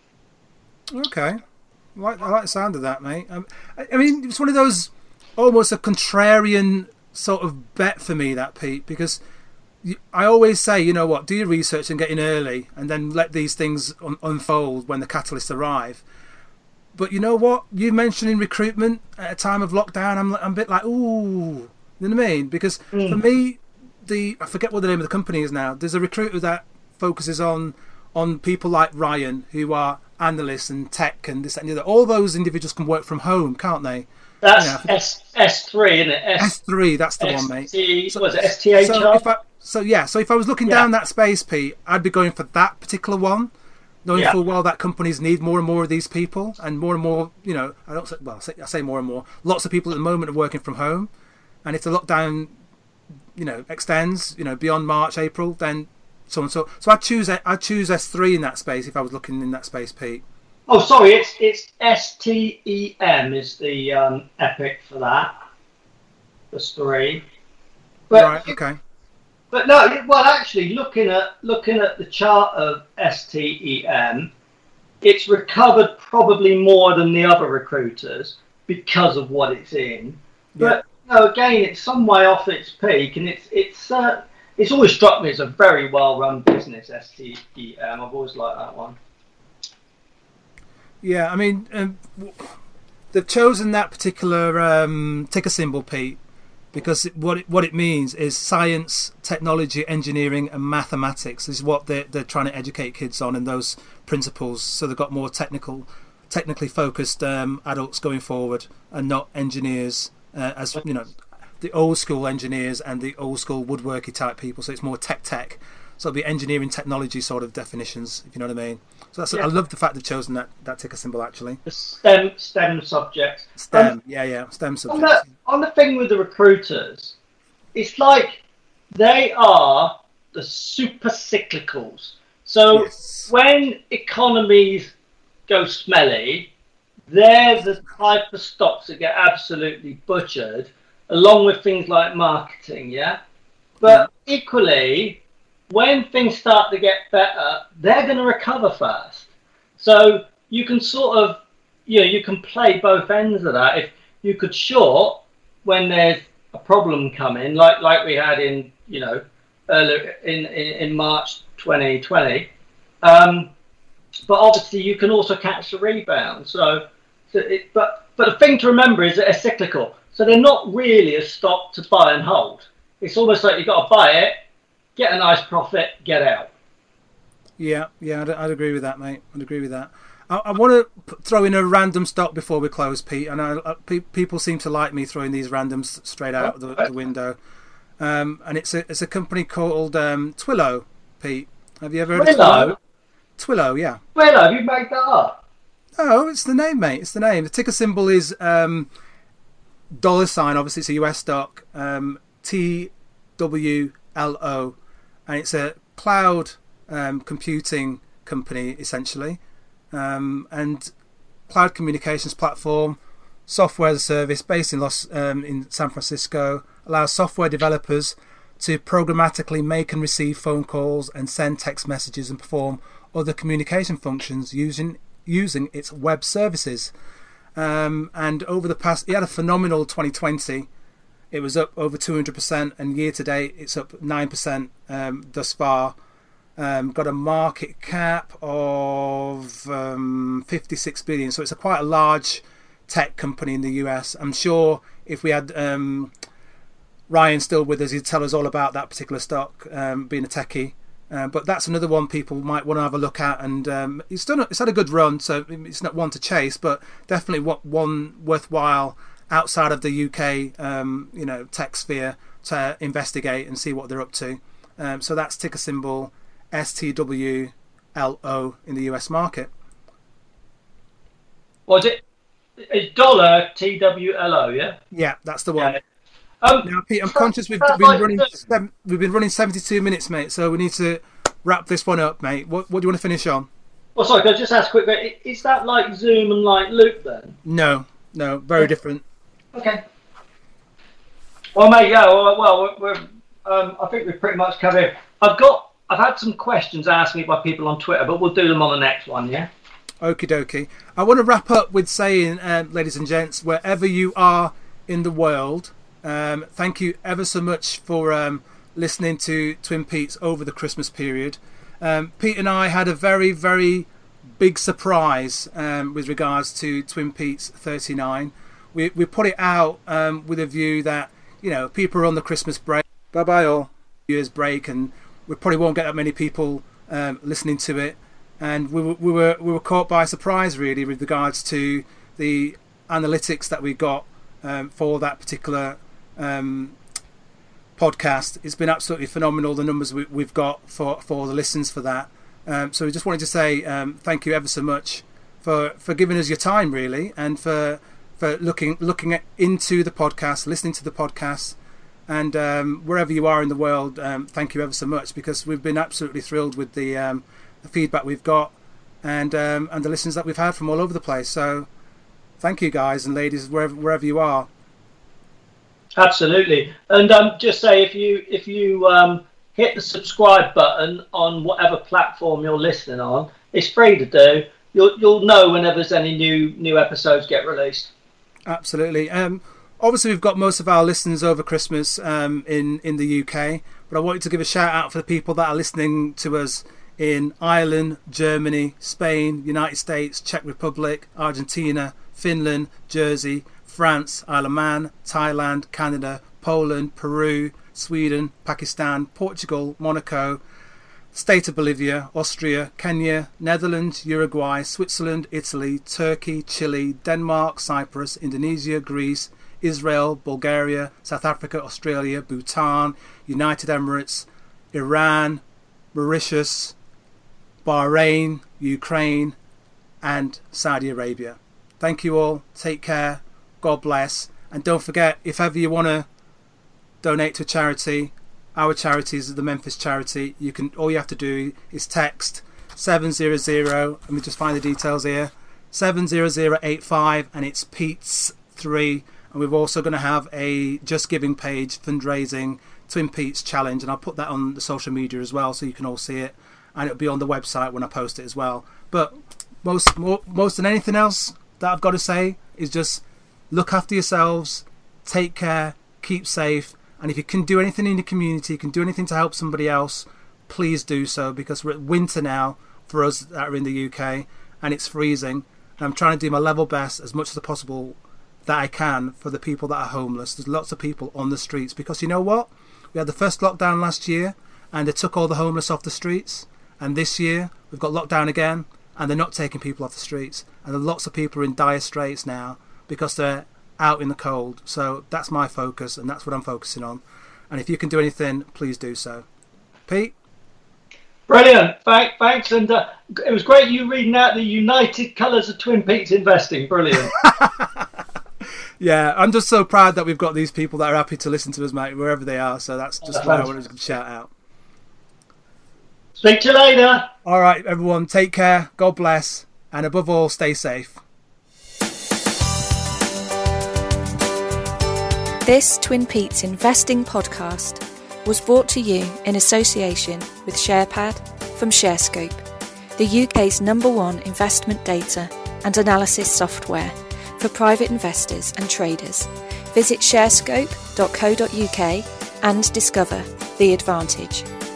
Okay. I like the sound of that, mate. I mean, it's one of those almost a contrarian sort of bet for me, that, Pete, because I always say, do your research and get in early and then let these things unfold when the catalysts arrive. But you know what? You mentioning recruitment at a time of lockdown, I'm a bit like, ooh, you know what I mean? Because for me, I forget what the name of the company is now. There's a recruiter that focuses on people like Ryan, who are analysts and tech and this and the other. All those individuals can work from home, can't they? That's S3, isn't it? S3, that's the one, mate. Was it STHR? So if I was looking down that space, Pete, I'd be going for that particular one, knowing full well that companies need more and more of these people, and more, I say more and more. Lots of people at the moment are working from home, and if the lockdown, extends, beyond March, April, then so on. So I'd choose S3 in that space if I was looking in that space, Pete. Oh, sorry, it's STEM is the epic for that. There's 3. But, right. Okay. But no, well, actually, looking at the chart of STEM, it's recovered probably more than the other recruiters because of what it's in. But again, it's some way off its peak, and it's always struck me as a very well run business. STEM, I've always liked that one. Yeah, I mean, they've chosen that particular ticker symbol, Pete, because what it means is science, technology, engineering, and mathematics is what they're trying to educate kids on, and those principles. So they've got more technically focused adults going forward, and not engineers, as you know, the old school engineers and the old school woodworky type people. So it's more tech. So it'll be engineering technology sort of definitions, if you know what I mean. So that's I love the fact they've chosen that ticker symbol, actually. The STEM subjects. STEM subjects. On the thing with the recruiters, it's like they are the super cyclicals. So when economies go smelly, they're the type of stocks that get absolutely butchered, along with things like marketing, But equally, when things start to get better, they're going to recover fast. So you can sort of, you can play both ends of that. If you could short when there's a problem coming, like we had in, earlier in March 2020. But obviously you can also catch the rebound. But the thing to remember is that they're cyclical. So they're not really a stock to buy and hold. It's almost like you've got to buy it, get a nice profit, get out. Yeah, I'd agree with that, mate. I'd agree with that. I want to throw in a random stock before we close, Pete. And people seem to like me throwing these randoms straight out the window. And it's a company called Twilio, Pete. Have you ever heard of Twilio? Twilio, yeah. Twilio, you made that up? Oh, it's the name, mate. It's the name. The ticker symbol is $. Obviously, it's a US stock. TWLO. And it's a cloud computing company, essentially, and cloud communications platform, software as a service, based in San Francisco, allows software developers to programmatically make and receive phone calls and send text messages and perform other communication functions using its web services. And over the past, it had a phenomenal 2020. It was up over 200%, and year to date it's up 9% thus far. Got a market cap of 56 billion, so it's quite a large tech company in the US. I'm sure if we had Ryan still with us, he'd tell us all about that particular stock, being a techie. But that's another one people might want to have a look at, and it's had a good run, so it's not one to chase, but definitely one worthwhile outside of the UK, tech sphere to investigate and see what they're up to. So that's ticker symbol STWLO in the US market. Was it? It's dollar TWLO, yeah? Yeah, that's the one. Now, Pete, I'm conscious we've been running 72 minutes, mate. So we need to wrap this one up, mate. What do you want to finish on? Well, sorry, can I just ask quickly? Is that like Zoom and like Loop then? No, very different. Okay. Well, mate, yeah. Well, we're I think we've pretty much covered it. I've had some questions asked me by people on Twitter, but we'll do them on the next one, yeah? Okie dokie. I want to wrap up with saying, ladies and gents, wherever you are in the world, thank you ever so much for listening to Twin Peaks over the Christmas period. Pete and I had a very, very big surprise with regards to Twin Peaks 39. We put it out with a view that, people are on the Christmas break. Bye-bye all. Year's break, and we probably won't get that many people listening to it. And we were caught by surprise, really, with regards to the analytics that we got for that particular podcast. It's been absolutely phenomenal, the numbers we've got for the listens for that. So we just wanted to say thank you ever so much for giving us your time, really, and for looking into the podcast, listening to the podcast. And wherever you are in the world, thank you ever so much, because we've been absolutely thrilled with the feedback we've got and the listens that we've had from all over the place. So thank you, guys and ladies, wherever you are. Absolutely. And just say, if you hit the subscribe button on whatever platform you're listening on, it's free to do. You'll know whenever there's any new episodes get released. Absolutely. Obviously, we've got most of our listeners over Christmas in the UK, but I wanted to give a shout out for the people that are listening to us in Ireland, Germany, Spain, United States, Czech Republic, Argentina, Finland, Jersey, France, Isle of Man, Thailand, Canada, Poland, Peru, Sweden, Pakistan, Portugal, Monaco, State of Bolivia, Austria, Kenya, Netherlands, Uruguay, Switzerland, Italy, Turkey, Chile, Denmark, Cyprus, Indonesia, Greece, Israel, Bulgaria, South Africa, Australia, Bhutan, United Emirates, Iran, Mauritius, Bahrain, Ukraine, and Saudi Arabia. Thank you all. Take care. God bless. And don't forget, if ever you want to donate to a charity, our charity is the Memphis Charity. All you have to do is text 700. Let me just find the details here. 70085, and it's Pete's 3. And we're also going to have a Just Giving page, fundraising, Twin Peaks Challenge, and I'll put that on the social media as well, so you can all see it, and it'll be on the website when I post it as well. But most than anything else that I've got to say is just look after yourselves, take care, keep safe, and if you can do anything in the community, you can do anything to help somebody else, please do so, because we're at winter now for us that are in the UK, and it's freezing, and I'm trying to do my level best as much as possible that I can for the people that are homeless. There's lots of people on the streets, because you know what? We had the first lockdown last year and they took all the homeless off the streets, and this year we've got lockdown again and they're not taking people off the streets, and lots of people are in dire straits now because they're out in the cold. So that's my focus, and that's what I'm focusing on, and if you can do anything, please do so. Pete? Brilliant. Thanks. And it was great you reading out the United Colours of Twin Peaks Investing. Brilliant. Yeah, I'm just so proud that we've got these people that are happy to listen to us, mate, wherever they are. So that's just what I wanted to shout out. Speak to you later. All right, everyone, take care. God bless. And above all, stay safe. This Twin Peaks Investing podcast was brought to you in association with SharePad from ShareScope, the UK's #1 investment data and analysis software for private investors and traders. Visit sharescope.co.uk and discover the advantage.